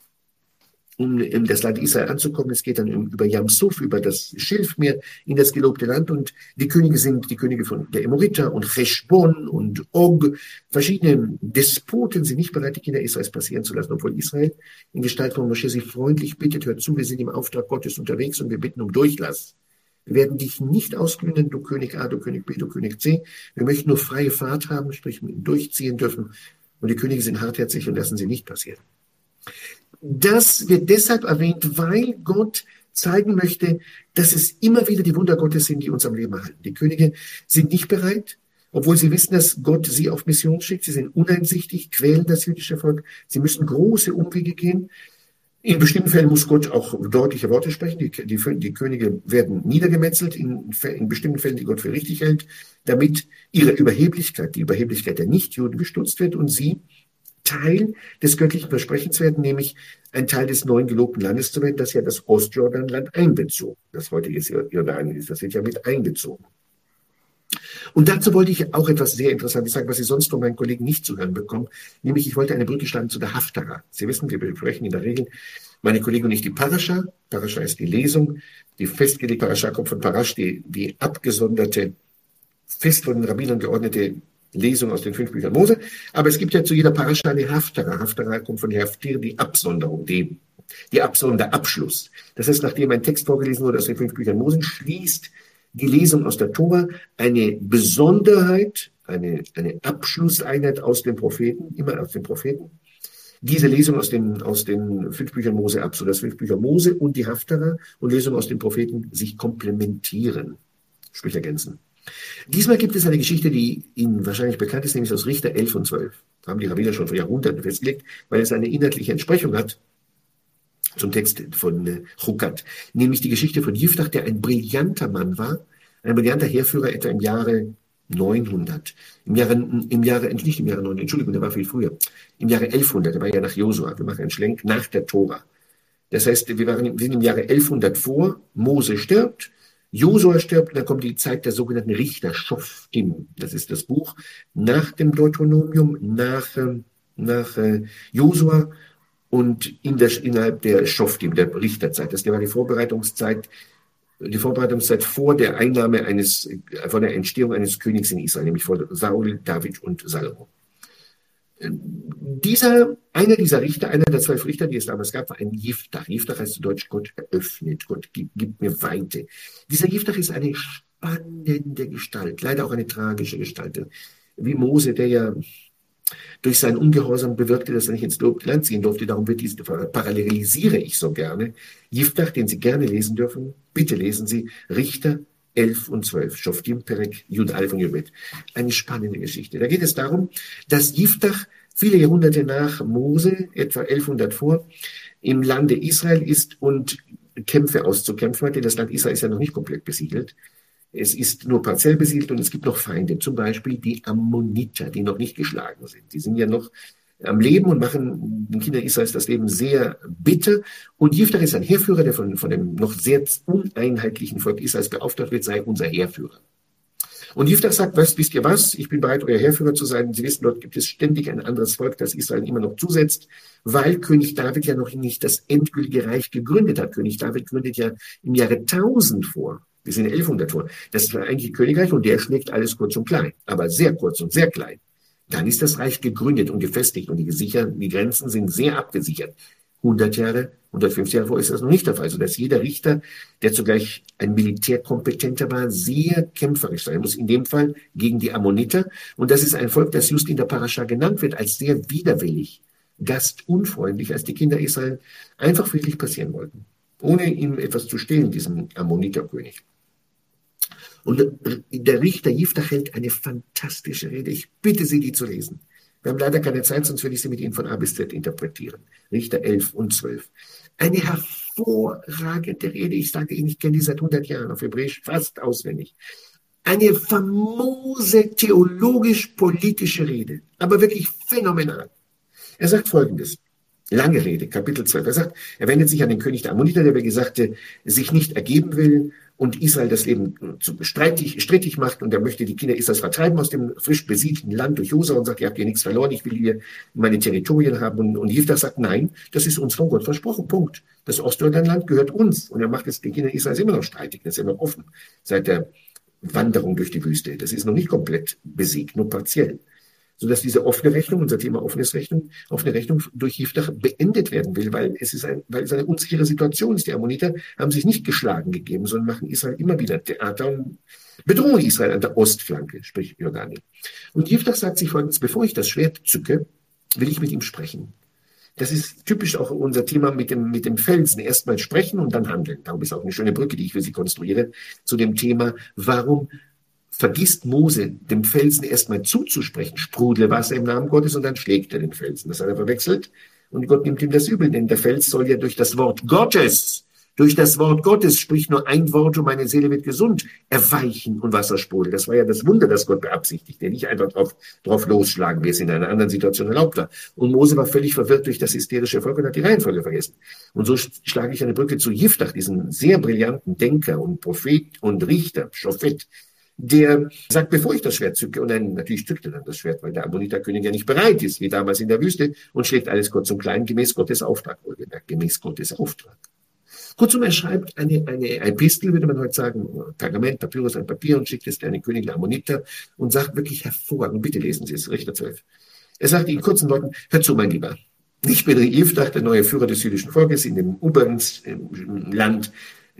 um in das Land Israel anzukommen. Es geht dann über Yam Suf, über das Schilfmeer in das gelobte Land. Und die Könige sind die Könige von der Emoriter und Cheshbon und Og. Verschiedene Despoten sind nicht bereit, die Kinder Israels passieren zu lassen, obwohl Israel in Gestalt von Mosche sie freundlich bittet, hört zu, wir sind im Auftrag Gottes unterwegs und wir bitten um Durchlass. Wir werden dich nicht ausglühen, du König A, du König B, du König C. Wir möchten nur freie Fahrt haben, sprich durchziehen dürfen. Und die Könige sind hartherzig und lassen sie nicht passieren. Das wird deshalb erwähnt, weil Gott zeigen möchte, dass es immer wieder die Wunder Gottes sind, die uns am Leben erhalten. Die Könige sind nicht bereit, obwohl sie wissen, dass Gott sie auf Mission schickt. Sie sind uneinsichtig, quälen das jüdische Volk. Sie müssen große Umwege gehen. In bestimmten Fällen muss Gott auch deutliche Worte sprechen. Die, die, die Könige werden niedergemetzelt, in, in bestimmten Fällen, die Gott für richtig hält, damit ihre Überheblichkeit, die Überheblichkeit der Nichtjuden gestutzt wird und sie Teil des göttlichen Versprechens werden, nämlich ein Teil des neuen gelobten Landes zu werden, das ja das Ostjordanland einbezog. Das heutige Jordanien ist, das wird ja mit einbezogen. Und dazu wollte ich auch etwas sehr Interessantes sagen, was Sie sonst von meinen Kollegen nicht zu hören bekommen, nämlich ich wollte eine Brücke schlagen zu der Haftara. Sie wissen, wir besprechen in der Regel, meine Kollegen und ich, die Parascha. Parascha ist die Lesung, die festgelegte Parascha kommt von Parash, die, die abgesonderte, fest von den Rabbinern geordnete Lesung aus den fünf Büchern Mose. Aber es gibt ja zu jeder Parascha eine Haftara. Haftara kommt von Haftir, die Absonderung, die, die Absonderung, der Abschluss. Das heißt, nachdem ein Text vorgelesen wurde aus den fünf Büchern Mose, schließt die Lesung aus der Tora eine Besonderheit, eine, eine Abschlusseinheit aus den Propheten, immer aus den Propheten, diese Lesung aus den, aus den fünf Büchern Mose ab, sodass fünf Bücher Mose und die Haftara und Lesung aus den Propheten sich komplementieren, sprich ergänzen. Diesmal gibt es eine Geschichte, die Ihnen wahrscheinlich bekannt ist, nämlich aus Richter elf und zwölf. Da haben die Rabbiner schon vor Jahrhunderten festgelegt, weil es eine inhaltliche Entsprechung hat zum Text von Chukat. Nämlich die Geschichte von Jiftach, der ein brillanter Mann war, ein brillanter Heerführer etwa im Jahre neunhundert. Im Jahre, im Jahre, nicht im Jahre neunhundert, Entschuldigung, der war viel früher. Im Jahre elfhundert, der war ja nach Josua. Wir machen einen Schlenk nach der Tora. Das heißt, wir, waren, wir sind im Jahre elfhundert vor, Mose stirbt, Josua stirbt, und dann kommt die Zeit der sogenannten Richter, Schoftim. Das ist das Buch nach dem Deuteronomium, nach, nach äh, Josua und in der, innerhalb der Schoftim, der Richterzeit. Das war die Vorbereitungszeit, die Vorbereitungszeit vor der Einnahme eines, vor der Entstehung eines Königs in Israel, nämlich vor Saul, David und Salomo. Dieser, einer dieser Richter, einer der zwölf Richter, die es damals gab, war ein Jiftach. Jiftach heißt zu Deutsch, Gott eröffnet, Gott gibt, gibt mir Weite. Dieser Jiftach ist eine spannende Gestalt, leider auch eine tragische Gestalt. Wie Mose, der ja durch seinen Ungehorsam bewirkte, dass er nicht ins gelobte Land ziehen durfte. Darum wird diese, parallelisiere ich so gerne. Jiftach, den Sie gerne lesen dürfen, bitte lesen Sie Richter elf und zwölf, Schoftim, Perek, Jud, Alef und Jobet. Eine spannende Geschichte. Da geht es darum, dass Jiftach viele Jahrhunderte nach Mose, etwa elfhundert vor, im Lande Israel ist und Kämpfe auszukämpfen hat, denn das Land Israel ist ja noch nicht komplett besiedelt. Es ist nur partiell besiedelt und es gibt noch Feinde, zum Beispiel die Ammoniter, die noch nicht geschlagen sind. Die sind ja noch am Leben und machen den Kindern Israels das Leben sehr bitter. Und Jiftach ist ein Heerführer, der von, von dem noch sehr uneinheitlichen Volk Israels beauftragt wird, sei unser Heerführer. Und Jiftach sagt, was, wisst ihr was, ich bin bereit, euer Heerführer zu sein. Sie wissen, dort gibt es ständig ein anderes Volk, das Israel immer noch zusetzt, weil König David ja noch nicht das endgültige Reich gegründet hat. König David gründet ja im Jahre tausend vor. Wir sind elfhundert vor. Das ist eigentlich Königreich und der schlägt alles kurz und klein, aber sehr kurz und sehr klein. Dann ist das Reich gegründet und gefestigt und die, gesichert, die Grenzen sind sehr abgesichert. hundert Jahre, hundertfünfzig Jahre vor ist das noch nicht der Fall, sodass jeder Richter, der zugleich ein Militärkompetenter war, sehr kämpferisch sein muss, in dem Fall gegen die Ammoniter. Und das ist ein Volk, das just in der Parascha genannt wird, als sehr widerwillig, gastunfreundlich, als die Kinder Israel einfach friedlich passieren wollten, ohne ihm etwas zu stehlen, diesem Ammoniterkönig. Und der Richter Jiftach hält eine fantastische Rede. Ich bitte Sie, die zu lesen. Wir haben leider keine Zeit, sonst würde ich sie mit Ihnen von A bis Z interpretieren. Richter elf und zwölf. Eine hervorragende Rede. Ich sage Ihnen, ich kenne die seit hundert Jahren auf Hebräisch fast auswendig. Eine famose theologisch-politische Rede, aber wirklich phänomenal. Er sagt Folgendes. Lange Rede, Kapitel zwölf. Er sagt, er wendet sich an den König der Ammoniter, der, wie gesagt, sich nicht ergeben will und Israel das Leben streitig, strittig macht, und er möchte die Kinder Israels vertreiben aus dem frisch besiedelten Land durch Josua und sagt, ihr habt hier nichts verloren, ich will hier meine Territorien haben. Und, und Jephthah sagt, nein, das ist uns von Gott versprochen, Punkt. Das Ostjordanland gehört uns. Und er macht es den Kindern Israels immer noch streitig, das ist immer offen seit der Wanderung durch die Wüste. Das ist noch nicht komplett besiegt, nur partiell. Sodass diese offene Rechnung, unser Thema offenes Rechnung, offene Rechnung durch Jephthah beendet werden will, weil es ist ein, weil es eine unsichere Situation ist. Die Ammoniter haben sich nicht geschlagen gegeben, sondern machen Israel immer wieder Theater und bedrohen Israel an der Ostflanke, sprich Jordanien. Und Jephthah sagt sich Folgendes: Bevor ich das Schwert zücke, will ich mit ihm sprechen. Das ist typisch auch unser Thema mit dem, mit dem Felsen. Erstmal sprechen und dann handeln. Darum ist auch eine schöne Brücke, die ich für Sie konstruiere, zu dem Thema, warum vergisst Mose, dem Felsen erstmal zuzusprechen, sprudle Wasser im Namen Gottes, und dann schlägt er den Felsen. Das hat er verwechselt und Gott nimmt ihm das übel, denn der Fels soll ja durch das Wort Gottes, durch das Wort Gottes, sprich nur ein Wort und meine Seele wird gesund, erweichen und Wasser sprudeln. Das war ja das Wunder, das Gott beabsichtigte, nicht einfach drauf, drauf losschlagen, wie es in einer anderen Situation erlaubt war. Und Mose war völlig verwirrt durch das hysterische Volk und hat die Reihenfolge vergessen. Und so schlage ich eine Brücke zu Jephthah, diesen sehr brillanten Denker und Prophet und Richter, Schofet, der sagt, bevor ich das Schwert zücke, und dann natürlich zückt er dann das Schwert, weil der Ammoniterkönig ja nicht bereit ist, wie damals in der Wüste, und schlägt alles kurz und klein, gemäß Gottes Auftrag, wohlgemerkt, gemäß Gottes Auftrag. Kurzum, er schreibt eine, eine Epistel, würde man heute sagen, Pergament, Papyrus, ein Papier, und schickt es an den König der Ammoniter und sagt wirklich hervorragend, bitte lesen Sie es, Richter zwölf. Er sagt in kurzen Worten: Hör zu, mein Lieber, ich bin Jephthah, der neue Führer des jüdischen Volkes in dem Übergangsland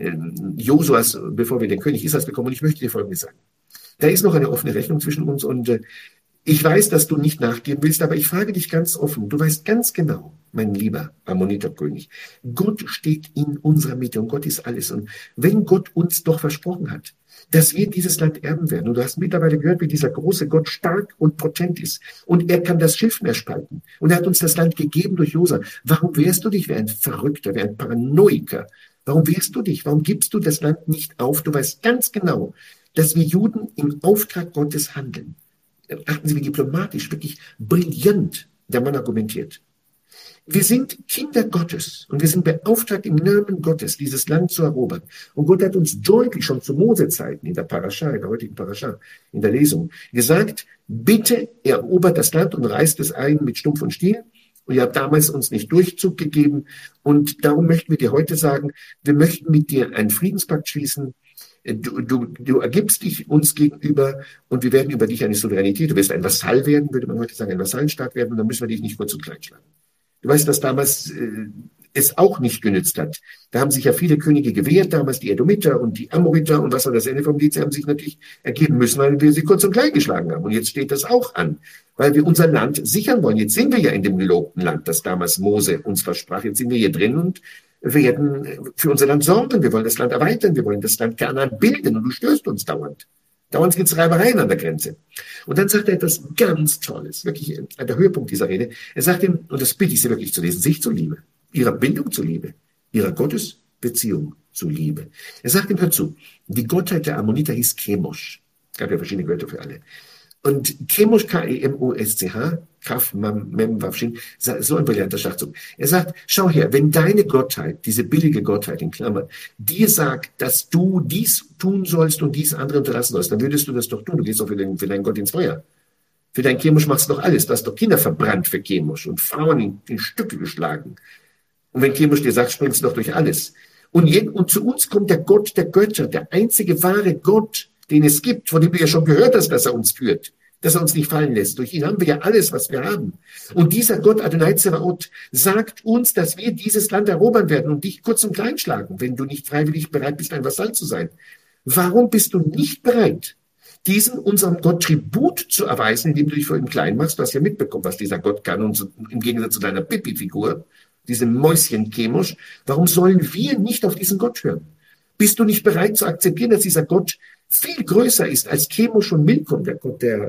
Josuas, bevor wir den König Israels bekommen, und ich möchte dir Folgendes sagen. Da ist noch eine offene Rechnung zwischen uns, und äh, ich weiß, dass du nicht nachgeben willst, aber ich frage dich ganz offen. Du weißt ganz genau, mein lieber Ammoniterkönig, Gott steht in unserer Mitte und Gott ist alles. Und wenn Gott uns doch versprochen hat, dass wir dieses Land erben werden, und du hast mittlerweile gehört, wie dieser große Gott stark und potent ist, und er kann das Schilfmeer spalten, und er hat uns das Land gegeben durch Josua, warum wehrst du dich wie ein Verrückter, wie ein Paranoiker? Warum wehrst du dich? Warum gibst du das Land nicht auf? Du weißt ganz genau, dass wir Juden im Auftrag Gottes handeln. Achten Sie, wie diplomatisch, wirklich brillant der Mann argumentiert. Wir sind Kinder Gottes und wir sind beauftragt, im Namen Gottes dieses Land zu erobern. Und Gott hat uns deutlich schon zu Mose-Zeiten in der Parascha, in der heutigen Parascha, in der Lesung, gesagt, bitte erobert das Land und reißt es ein mit Stumpf und Stiel. Und ihr habt damals uns nicht Durchzug gegeben. Und darum möchten wir dir heute sagen, wir möchten mit dir einen Friedenspakt schließen. Du, du, du ergibst dich uns gegenüber und wir werden über dich eine Souveränität, du wirst ein Vasall werden, würde man heute sagen, ein Vasallenstaat werden, und dann müssen wir dich nicht kurz und klein schlagen. Du weißt, dass damals äh, es auch nicht genützt hat. Da haben sich ja viele Könige gewehrt, damals die Edomiter und die Amoriter, und was war das Ende vom Lied? Sie haben sich natürlich ergeben müssen, weil wir sie kurz und klein geschlagen haben. Und jetzt steht das auch an, weil wir unser Land sichern wollen. Jetzt sind wir ja in dem gelobten Land, das damals Mose uns versprach. Jetzt sind wir hier drin und wir werden für unser Land sorgen. Wir wollen das Land erweitern. Wir wollen das Land Kanaan bilden, und du störst uns dauernd. Dauernd gibt es Reibereien an der Grenze. Und dann sagt er etwas ganz Tolles, wirklich der Höhepunkt dieser Rede. Er sagt ihm, und das bitte ich Sie wirklich zu lesen, sich zuliebe, ihrer Bildung zuliebe, ihrer Gottesbeziehung zuliebe. Er sagt ihm, hör zu, die Gottheit der Ammoniter hieß Chemosh. Es gab ja verschiedene Götter für alle. Und Chemosh, K E M O S C H, Kaf, Mam, Mem, Wafshin, so ein brillanter Schachzug. Er sagt, schau her, wenn deine Gottheit, diese billige Gottheit in Klammern, dir sagt, dass du dies tun sollst und dies andere unterlassen sollst, dann würdest du das doch tun. Du gehst doch für, den, für deinen Gott ins Feuer. Für deinen Chemosh machst du doch alles. Du hast doch Kinder verbrannt für Chemosh und Frauen in, in Stücke geschlagen. Und wenn Chemosh dir sagt, springst du doch durch alles. Und, je, und zu uns kommt der Gott der Götter, der einzige wahre Gott, den es gibt, von dem du ja schon gehört hast, dass er uns führt, dass er uns nicht fallen lässt. Durch ihn haben wir ja alles, was wir haben. Und dieser Gott, Adonai Zebaoth, sagt uns, dass wir dieses Land erobern werden und dich kurz und klein schlagen, wenn du nicht freiwillig bereit bist, ein Vasall zu sein. Warum bist du nicht bereit, diesem unserem Gott Tribut zu erweisen, indem du dich vor ihm klein machst? Du hast ja mitbekommen, was dieser Gott kann, und so, im Gegensatz zu deiner Pipi-Figur, diesem Mäuschen Chemosh. Warum sollen wir nicht auf diesen Gott hören? Bist du nicht bereit zu akzeptieren, dass dieser Gott viel größer ist als Chemosh und Milcom, der Gott der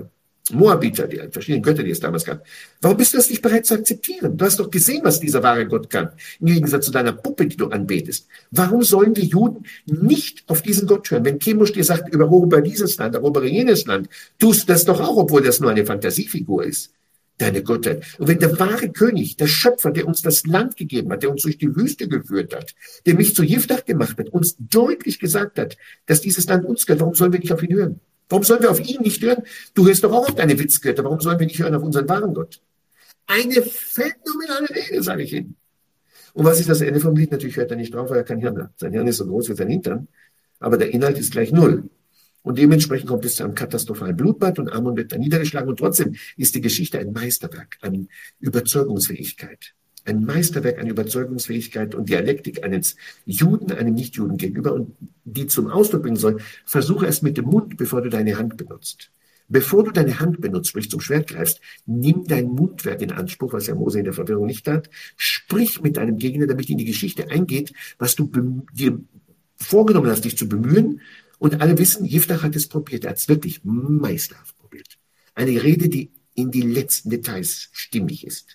Moabiter, die verschiedenen Götter, die es damals gab. Warum bist du das nicht bereit zu akzeptieren? Du hast doch gesehen, was dieser wahre Gott kann, im Gegensatz zu deiner Puppe, die du anbetest. Warum sollen die Juden nicht auf diesen Gott hören? Wenn Chemush dir sagt, erobere dieses Land, erobere jenes Land, tust du das doch auch, obwohl das nur eine Fantasiefigur ist. Deine Gottheit. Und wenn der wahre König, der Schöpfer, der uns das Land gegeben hat, der uns durch die Wüste geführt hat, der mich zu Jiftach gemacht hat, uns deutlich gesagt hat, dass dieses Land uns gehört, warum sollen wir nicht auf ihn hören? Warum sollen wir auf ihn nicht hören? Du hörst doch auch auf deine Witzgötter. Warum sollen wir nicht hören auf unseren wahren Gott? Eine phänomenale Rede, sage ich Ihnen. Und was ist das Ende vom Lied? Natürlich hört er nicht drauf, weil er kein Hirn hat. Sein Hirn ist so groß wie sein Hintern, aber der Inhalt ist gleich null. Und dementsprechend kommt es zu einem katastrophalen Blutbad und Ammon wird dann niedergeschlagen. Und trotzdem ist die Geschichte ein Meisterwerk an Überzeugungsfähigkeit. Ein Meisterwerk an Überzeugungsfähigkeit und Dialektik eines Juden, einem Nichtjuden gegenüber und die zum Ausdruck bringen soll, versuche es mit dem Mund, bevor du deine Hand benutzt. Bevor du deine Hand benutzt, sprich zum Schwert greifst, nimm dein Mundwerk in Anspruch, was ja Mose in der Verwirrung nicht tat. Sprich mit deinem Gegner, damit in die Geschichte eingeht, was du dir vorgenommen hast, dich zu bemühen. Und alle wissen, Jiftach hat es probiert. Er hat es wirklich meisterhaft probiert. Eine Rede, die in die letzten Details stimmig ist.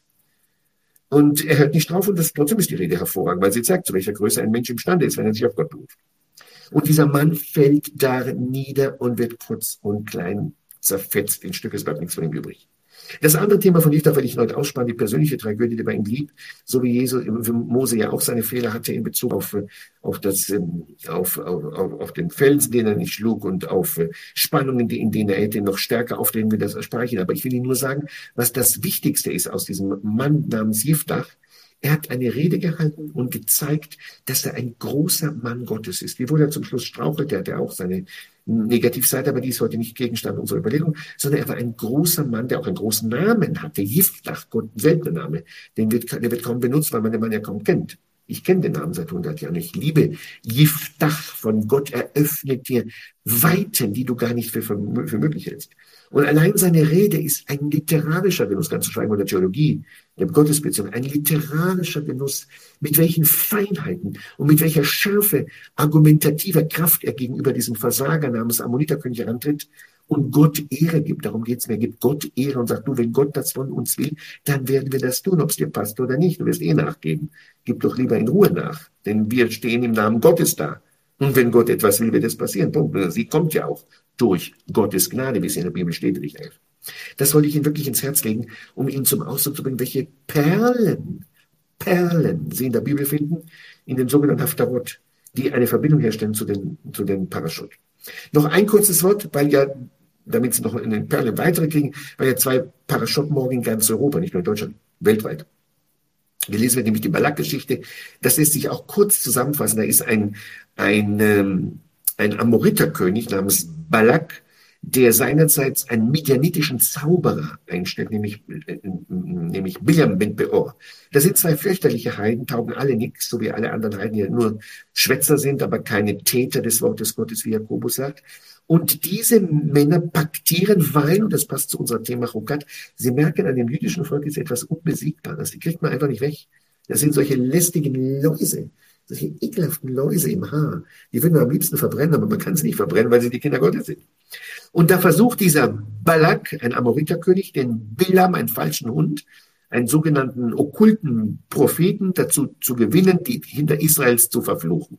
Und er hört nicht drauf und das, trotzdem ist die Rede hervorragend, weil sie zeigt, zu welcher Größe ein Mensch imstande ist, wenn er sich auf Gott beruft. Und dieser Mann fällt da nieder und wird kurz und klein zerfetzt in Stücke, es bleibt nichts von ihm übrig. Das andere Thema von Jiftach will ich erneut ausspannen, die persönliche Tragödie, die bei ihm blieb, so wie Jesus, Mose ja auch seine Fehler hatte in Bezug auf, auf, das, auf, auf, auf den Felsen, den er nicht schlug und auf Spannungen, in denen er hätte noch stärker auftreten will, das erspare ich ihn. Aber ich will Ihnen nur sagen, was das Wichtigste ist aus diesem Mann namens Jiftach. Er hat eine Rede gehalten und gezeigt, dass er ein großer Mann Gottes ist. Wie wurde er zum Schluss strauchelt, der hatte auch seine Negativseite, aber die ist heute nicht Gegenstand unserer Überlegung, sondern er war ein großer Mann, der auch einen großen Namen hatte. Jiftach, Gott, ein seltener Name. Den wird, der wird kaum benutzt, weil man den Mann ja kaum kennt. Ich kenne den Namen seit hundert Jahren. Ich liebe Jiftach, von Gott eröffnet dir Weiten, die du gar nicht für, für, für möglich hältst. Und allein seine Rede ist ein literarischer Genuss, ganz zu schweigen von der Theologie, der Gottesbeziehung, ein literarischer Genuss, mit welchen Feinheiten und mit welcher Schärfe argumentativer Kraft er gegenüber diesem Versager namens Ammoniterkönig herantritt und Gott Ehre gibt. Darum geht es mir. Gibt Gott Ehre und sagt, du, wenn Gott das von uns will, dann werden wir das tun, ob es dir passt oder nicht. Du wirst eh nachgeben. Gib doch lieber in Ruhe nach, denn wir stehen im Namen Gottes da. Und wenn Gott etwas will, wird es passieren. Punkt. Sie kommt ja auch durch Gottes Gnade, wie es in der Bibel steht, Richter elf. Das wollte ich Ihnen wirklich ins Herz legen, um Ihnen zum Ausdruck zu bringen, welche Perlen, Perlen Sie in der Bibel finden, in den sogenannten Haftarot, die eine Verbindung herstellen zu den, zu den Parashut. Noch ein kurzes Wort, weil ja, damit Sie noch in den Perlen weitere kriegen, weil ja zwei Parashut morgen in ganz Europa, nicht nur in Deutschland, weltweit gelesen wird, nämlich die Balak-Geschichte. Das lässt sich auch kurz zusammenfassen. Da ist ein, ein, ähm, ein Amoriterkönig namens Balak, der seinerseits einen midianitischen Zauberer einstellt, nämlich, äh, nämlich Bilam ben Beor. Das sind zwei fürchterliche Heiden, taugen alle nichts, so wie alle anderen Heiden, die nur Schwätzer sind, aber keine Täter des Wortes Gottes, wie Jakobus sagt. Und diese Männer paktieren, weil, und das passt zu unserem Thema Chokat, sie merken, an dem jüdischen Volk ist etwas Unbesiegbares. Die kriegt man einfach nicht weg. Das sind solche lästigen Läuse, solche ekelhaften Läuse im Haar. Die würden wir am liebsten verbrennen, aber man kann sie nicht verbrennen, weil sie die Kinder Gottes sind. Und da versucht dieser Balak, ein Amoriterkönig, den Bilam, einen falschen Hund, einen sogenannten okkulten Propheten dazu zu gewinnen, die hinter Israels zu verfluchen.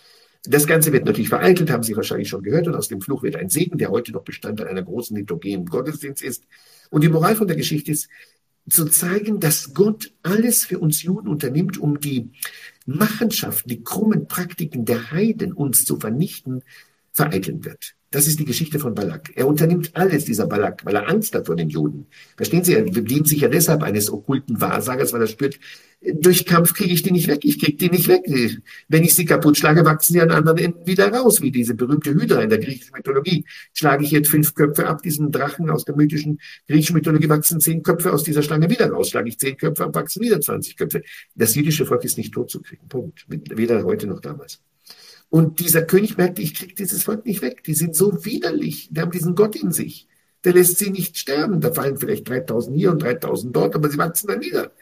Das Ganze wird natürlich vereitelt, haben Sie wahrscheinlich schon gehört, und aus dem Fluch wird ein Segen, der heute noch Bestandteil einer großen Liturgie im Gottesdienst ist. Und die Moral von der Geschichte ist, zu zeigen, dass Gott alles für uns Juden unternimmt, um die Machenschaften, die krummen Praktiken der Heiden uns zu vernichten, vereiteln wird. Das ist die Geschichte von Balak. Er unternimmt alles, dieser Balak, weil er Angst hat vor den Juden. Verstehen Sie, er bedient sich ja deshalb eines okkulten Wahrsagers, weil er spürt, durch Kampf kriege ich die nicht weg, ich kriege die nicht weg. Wenn ich sie kaputt schlage, wachsen sie an anderen Enden wieder raus, wie diese berühmte Hydra in der griechischen Mythologie. Schlage ich jetzt fünf Köpfe ab, diesen Drachen aus der mythischen griechischen Mythologie, wachsen zehn Köpfe aus dieser Schlange wieder raus. Schlage ich zehn Köpfe ab, wachsen wieder zwanzig Köpfe. Das jüdische Volk ist nicht tot zu kriegen, Punkt. Weder heute noch damals. Und dieser König merkte, ich kriege dieses Volk nicht weg. Die sind so widerlich. Die haben diesen Gott in sich. Der lässt sie nicht sterben. Da fallen vielleicht dreitausend hier und dreitausend dort, aber sie wachsen dann wieder.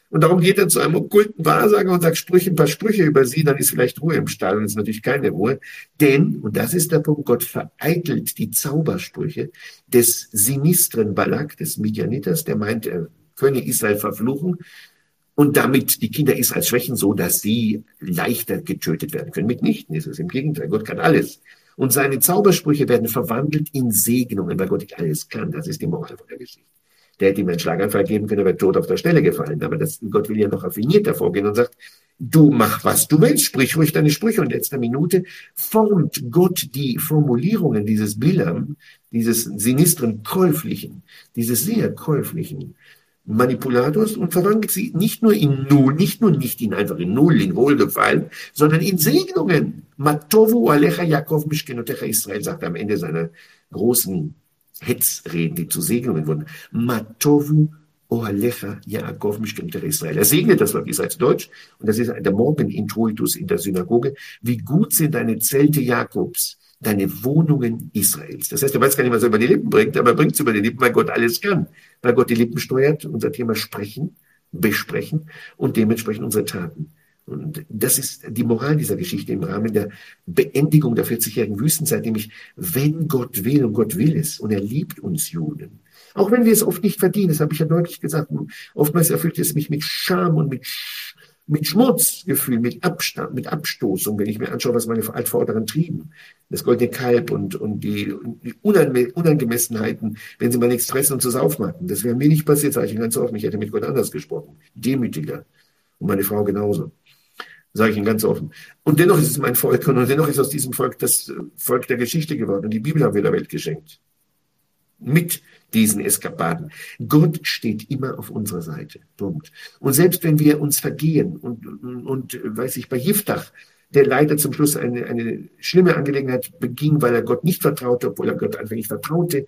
Und darum geht er zu einem okkulten Wahrsager und sagt Sprüche, ein paar Sprüche über sie, dann ist vielleicht Ruhe im Stall. Und es ist natürlich keine Ruhe. Denn, und das ist der Punkt, Gott vereitelt die Zaubersprüche des sinistren Balak, des Midianiters, der meint, er könne Israel verfluchen und damit die Kinder Israels schwächen, so dass sie leichter getötet werden können. Mitnichten ist es im Gegenteil. Gott kann alles. Und seine Zaubersprüche werden verwandelt in Segnungen, weil Gott alles kann. Das ist die Moral von der Geschichte. Der hätte ihm einen Schlaganfall geben können, er wäre tot auf der Stelle gefallen. Aber das, Gott will ja noch raffinierter vorgehen und sagt, du mach, was du willst, sprich ruhig deine Sprüche. Und in letzter Minute formt Gott die Formulierungen dieses Bilam, dieses sinistren, käuflichen, dieses sehr käuflichen Manipulators und verwandelt sie nicht nur in Null, nicht nur nicht in einfach in Null, in Wohlgefallen, sondern in Segnungen. Matovu alecha Yaakov mishkenotecha Israel, sagt er am Ende seiner großen Hetzreden, die zu Segnungen wurden. Matovu alecha Yaakov mishkenotecha Israel. Er segnet das Wort Israel zu Deutsch und das ist der Morgenintroitus in der Synagoge. Wie gut sind deine Zelte Jakobs, deine Wohnungen Israels. Das heißt, er weiß gar nicht, was er über die Lippen bringt, aber er bringt es über die Lippen, weil Gott alles kann. Weil Gott die Lippen steuert, unser Thema sprechen, besprechen und dementsprechend unsere Taten. Und das ist die Moral dieser Geschichte im Rahmen der Beendigung der vierzigjährigen Wüstenzeit, nämlich wenn Gott will und Gott will es und er liebt uns Juden. Auch wenn wir es oft nicht verdienen, das habe ich ja deutlich gesagt, oftmals erfüllt es mich mit Scham und mit Sch mit Schmutzgefühl, mit Abstand, mit Abstoßung, wenn ich mir anschaue, was meine Altvorderen trieben. Das goldene Kalb und, und die, die Unangemessenheiten, wenn sie mal nichts fressen und zu saufen hatten. Das wäre mir nicht passiert, sage ich Ihnen ganz offen. Ich hätte mit Gott anders gesprochen. Demütiger. Und meine Frau genauso. Sage ich Ihnen ganz offen. Und dennoch ist es mein Volk und dennoch ist aus diesem Volk das Volk der Geschichte geworden. Und die Bibel haben wir der Welt geschenkt. Mit diesen Eskapaden. Gott steht immer auf unserer Seite. Punkt. Und selbst wenn wir uns vergehen und, und, und weiß ich, bei Jiftach, der leider zum Schluss eine, eine schlimme Angelegenheit beging, weil er Gott nicht vertraute, obwohl er Gott anfänglich vertraute,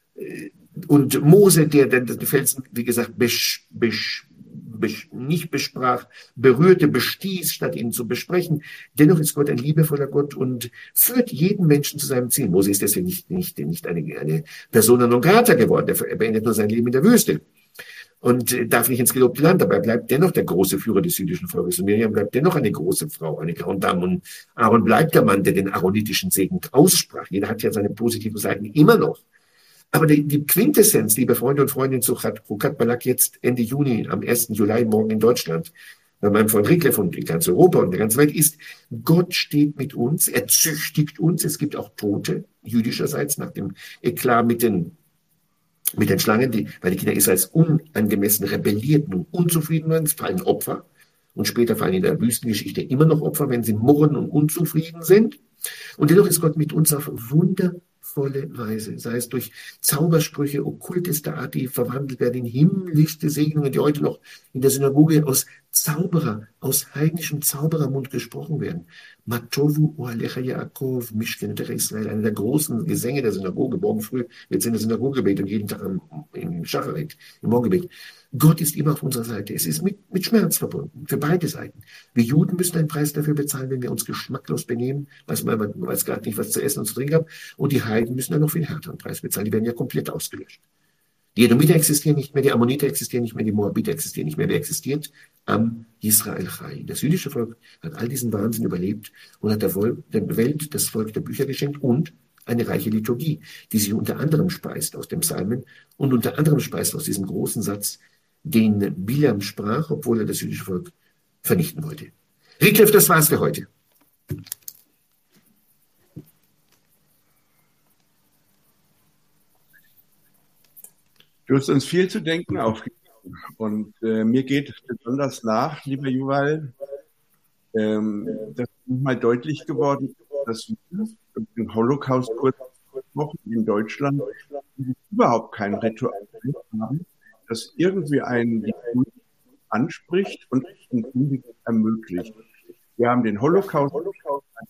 und Mose, der den Felsen, wie gesagt, besch, besch, besch, nicht besprach, berührte, bestieß, statt ihn zu besprechen. Dennoch ist Gott ein liebevoller Gott und führt jeden Menschen zu seinem Ziel. Mose ist deswegen nicht, nicht, nicht eine, eine Persona non grata geworden. Er beendet nur sein Leben in der Wüste und darf nicht ins gelobte Land, aber er bleibt dennoch der große Führer des jüdischen Volkes. Und Miriam bleibt dennoch eine große Frau, eine Grande Dame. Und Aaron bleibt der Mann, der den aaronitischen Segen aussprach. Jeder hat ja seine positiven Seiten immer noch. Aber die, die Quintessenz, liebe Freunde und Freundinnen, zu Ruchat Balak jetzt Ende Juni, am ersten Juli, morgen in Deutschland, bei meinem Freund Rickleff und in ganz Europa und der ganzen Welt, ist, Gott steht mit uns, er züchtigt uns. Es gibt auch Tote, jüdischerseits, nach dem Eklat mit den, mit den Schlangen, die, weil die Kinder Israels unangemessen rebellierten und unzufrieden waren. Es fallen Opfer. Und später fallen in der Wüstengeschichte immer noch Opfer, wenn sie murren und unzufrieden sind. Und dennoch ist Gott mit uns auf Wunder volle Weise, sei es durch Zaubersprüche okkultester Art, die verwandelt werden in himmlischste Segnungen, die heute noch in der Synagoge aus Zauberer, aus heidnischem Zauberermund gesprochen werden. Matovu oalecha Yaakov mishkenotecha Israel, einer der großen Gesänge der Synagoge. Morgen früh wird es in der Synagoge gebeten und jeden Tag im Schacharit, im Morgengebet. Gott ist immer auf unserer Seite. Es ist mit, mit Schmerz verbunden, für beide Seiten. Wir Juden müssen einen Preis dafür bezahlen, wenn wir uns geschmacklos benehmen, was man weiß gerade nicht, was zu essen und zu trinken haben. Und die Heiden müssen einen noch viel härteren Preis bezahlen. Die werden ja komplett ausgelöscht. Die Edomiter existieren nicht mehr, die Ammoniter existieren nicht mehr, die Moabiter existieren nicht mehr. Wer existiert? Am Yisrael Chai. Das jüdische Volk hat all diesen Wahnsinn überlebt und hat der, Volk, der Welt das Volk der Bücher geschenkt und eine reiche Liturgie, die sich unter anderem speist aus dem Psalmen und unter anderem speist aus diesem großen Satz, den Bilam sprach, obwohl er das jüdische Volk vernichten wollte. Rickleff, das war's für heute. Du hast uns viel zu denken aufgegeben. Und äh, mir geht besonders nach, lieber Yuval, ähm, dass mal deutlich geworden ist, dass wir den Holocaust kurz Wochen in Deutschland überhaupt kein Ritual haben, das irgendwie einen die anspricht und einen ermöglicht. Wir haben den Holocaust am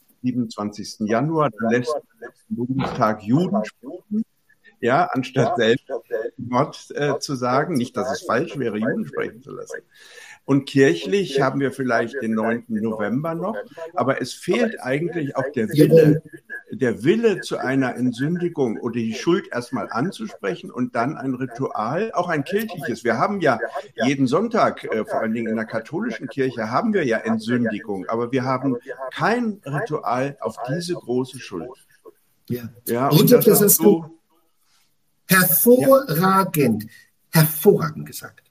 siebenundzwanzigsten Januar, da lässt der Bundestag Juden sprechen, ja, anstatt selbst Wort äh, zu sagen. Nicht, dass es falsch wäre, Juden sprechen zu lassen. Und kirchlich haben wir vielleicht den neunten November noch, aber es fehlt eigentlich auch der Wille, der Wille zu einer Entsündigung oder die Schuld erstmal anzusprechen und dann ein Ritual, auch ein kirchliches. Wir haben ja jeden Sonntag, äh, vor allen Dingen in der katholischen Kirche, haben wir ja Entsündigung, aber wir haben kein Ritual auf diese große Schuld. Ja, ja und das, das hast so du hervorragend, ja. hervorragend gesagt.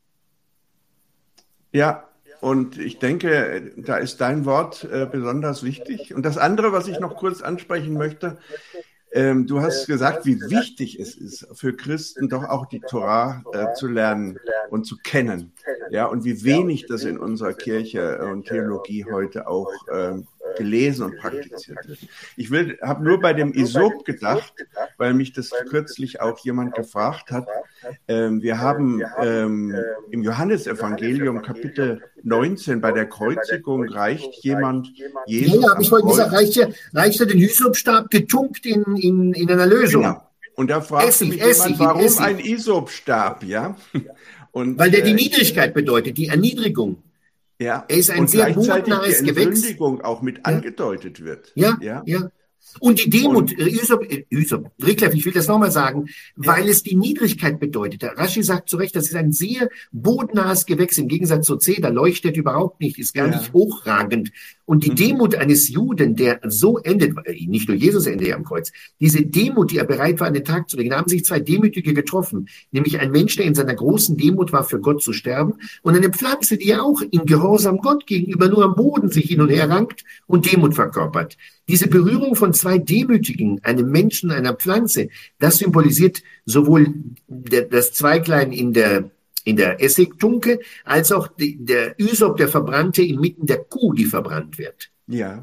Ja, und ich denke, da ist dein Wort äh, besonders wichtig. Und das andere, was ich noch kurz ansprechen möchte, ähm, du hast gesagt, wie wichtig es ist für Christen doch auch die Torah äh, zu lernen und zu kennen. Ja, und wie wenig das in unserer Kirche und Theologie heute auch äh, gelesen und praktiziert wird. Ich will, habe nur bei dem Isop gedacht, weil mich das kürzlich auch jemand gefragt hat. Ähm, wir haben ähm, im Johannesevangelium Kapitel neunzehn bei der Kreuzigung reicht jemand Jesus. Ja, ja, aber ich wollte gesagt, reicht ja, reicht ja den Isopstab getunkt in, in, in einer Lösung. Genau. Und da fragt Essig, mich Essig, jemand, warum Essig. ein Isopstab, ja? Und, weil der die Niedrigkeit bedeutet, die Erniedrigung. Ja, er ist ein und sehr gleichzeitig bodennahes die Gewächs. Entsündigung auch mit angedeutet wird. Ja, ja. ja. Und die Demut, Ysop, Ysop, Rickleff, ich will das nochmal sagen, weil ja. es die Niedrigkeit bedeutet. Der Rashi sagt zu Recht, das ist ein sehr bodennahes Gewächs, im Gegensatz zur Zeder, leuchtet überhaupt nicht, ist gar ja. nicht hochragend. Und die mhm. Demut eines Juden, der so endet, nicht nur Jesus endet ja am Kreuz, diese Demut, die er bereit war, an den Tag zu legen, da haben sich zwei Demütige getroffen, nämlich ein Mensch, der in seiner großen Demut war, für Gott zu sterben, und eine Pflanze, die ja auch in Gehorsam Gott gegenüber nur am Boden sich hin und her rankt und Demut verkörpert. Diese Berührung von zwei Demütigen, einem Menschen, einer Pflanze, das symbolisiert sowohl der, das Zweiglein in der, in der Essigtunke, als auch die, der Ysop, der Verbrannte, inmitten der Kuh, die verbrannt wird. Ja.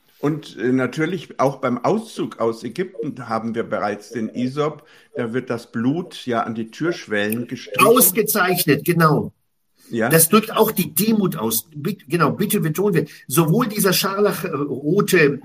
Und äh, natürlich auch beim Auszug aus Ägypten haben wir bereits den Isop. Da wird das Blut ja an die Türschwellen gestrichen. Ausgezeichnet, genau. Ja. Das drückt auch die Demut aus. Genau, bitte betonen wir. Sowohl dieser scharlachrote,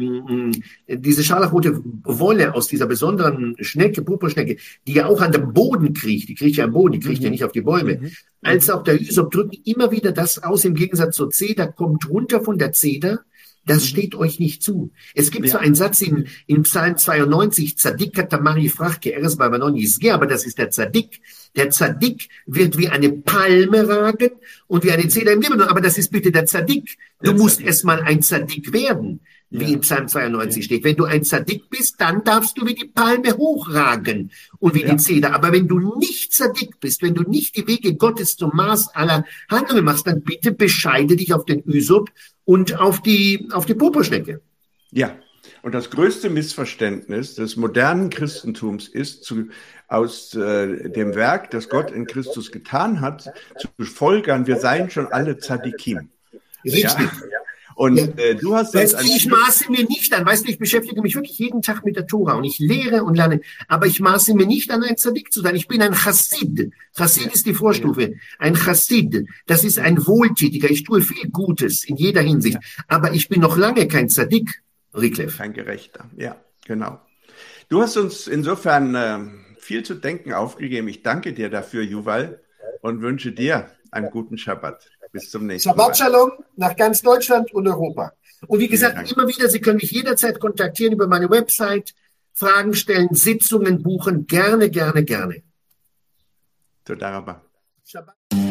diese scharlachrote Wolle aus dieser besonderen Schnecke, Purpurschnecke, die ja auch an dem Boden kriecht, die kriecht ja am Boden, die kriecht mhm. ja nicht auf die Bäume, mhm. als auch der Ysop drücken immer wieder das aus, im Gegensatz zur Zeder, kommt runter von der Zeder. Das steht euch nicht zu. Es gibt ja. so einen Satz in, in Psalm zweiundneunzig, Tzadik katamari frachke eres balvanon yisge, aber das ist der Tzadik. Der Tzadik wird wie eine Palme ragen und wie eine Zeder im Libanon, aber das ist bitte der Tzadik. Du der musst erstmal ein Tzadik werden, wie ja. in Psalm zweiundneunzig ja. steht. Wenn du ein Tzadik bist, dann darfst du wie die Palme hochragen und wie ja. die Zeder. Aber wenn du nicht Tzadik bist, wenn du nicht die Wege Gottes zum Maß aller Handlungen machst, dann bitte bescheide dich auf den Ysop und auf die, auf die Purpurschnecke. Ja, und das größte Missverständnis des modernen Christentums ist, zu, aus äh, dem Werk, das Gott in Christus getan hat, zu folgern, wir seien schon alle Tzadikim. Richtig. Ja? Und ja. äh, du hast jetzt weißt, ich maße mir nicht an, weißt du, ich beschäftige mich wirklich jeden Tag mit der Tora und ich lehre und lerne, aber ich maße mir nicht an, ein Tzadik zu sein. Ich bin ein Chassid. Chassid ja. ist die Vorstufe. Ja. Ein Chassid, das ist ein Wohltätiger. Ich tue viel Gutes in jeder Hinsicht, ja. aber ich bin noch lange kein Tzadik, Rickleff. Kein Gerechter, ja, genau. Du hast uns insofern äh, viel zu denken aufgegeben. Ich danke dir dafür, Yuval, und wünsche dir einen guten Schabbat. Bis zum nächsten Mal. Shabbat Shalom nach ganz Deutschland und Europa. Und wie gesagt, immer wieder, Sie können mich jederzeit kontaktieren über meine Website, Fragen stellen, Sitzungen buchen. Gerne, gerne, gerne. Toda rabba. Shabbat.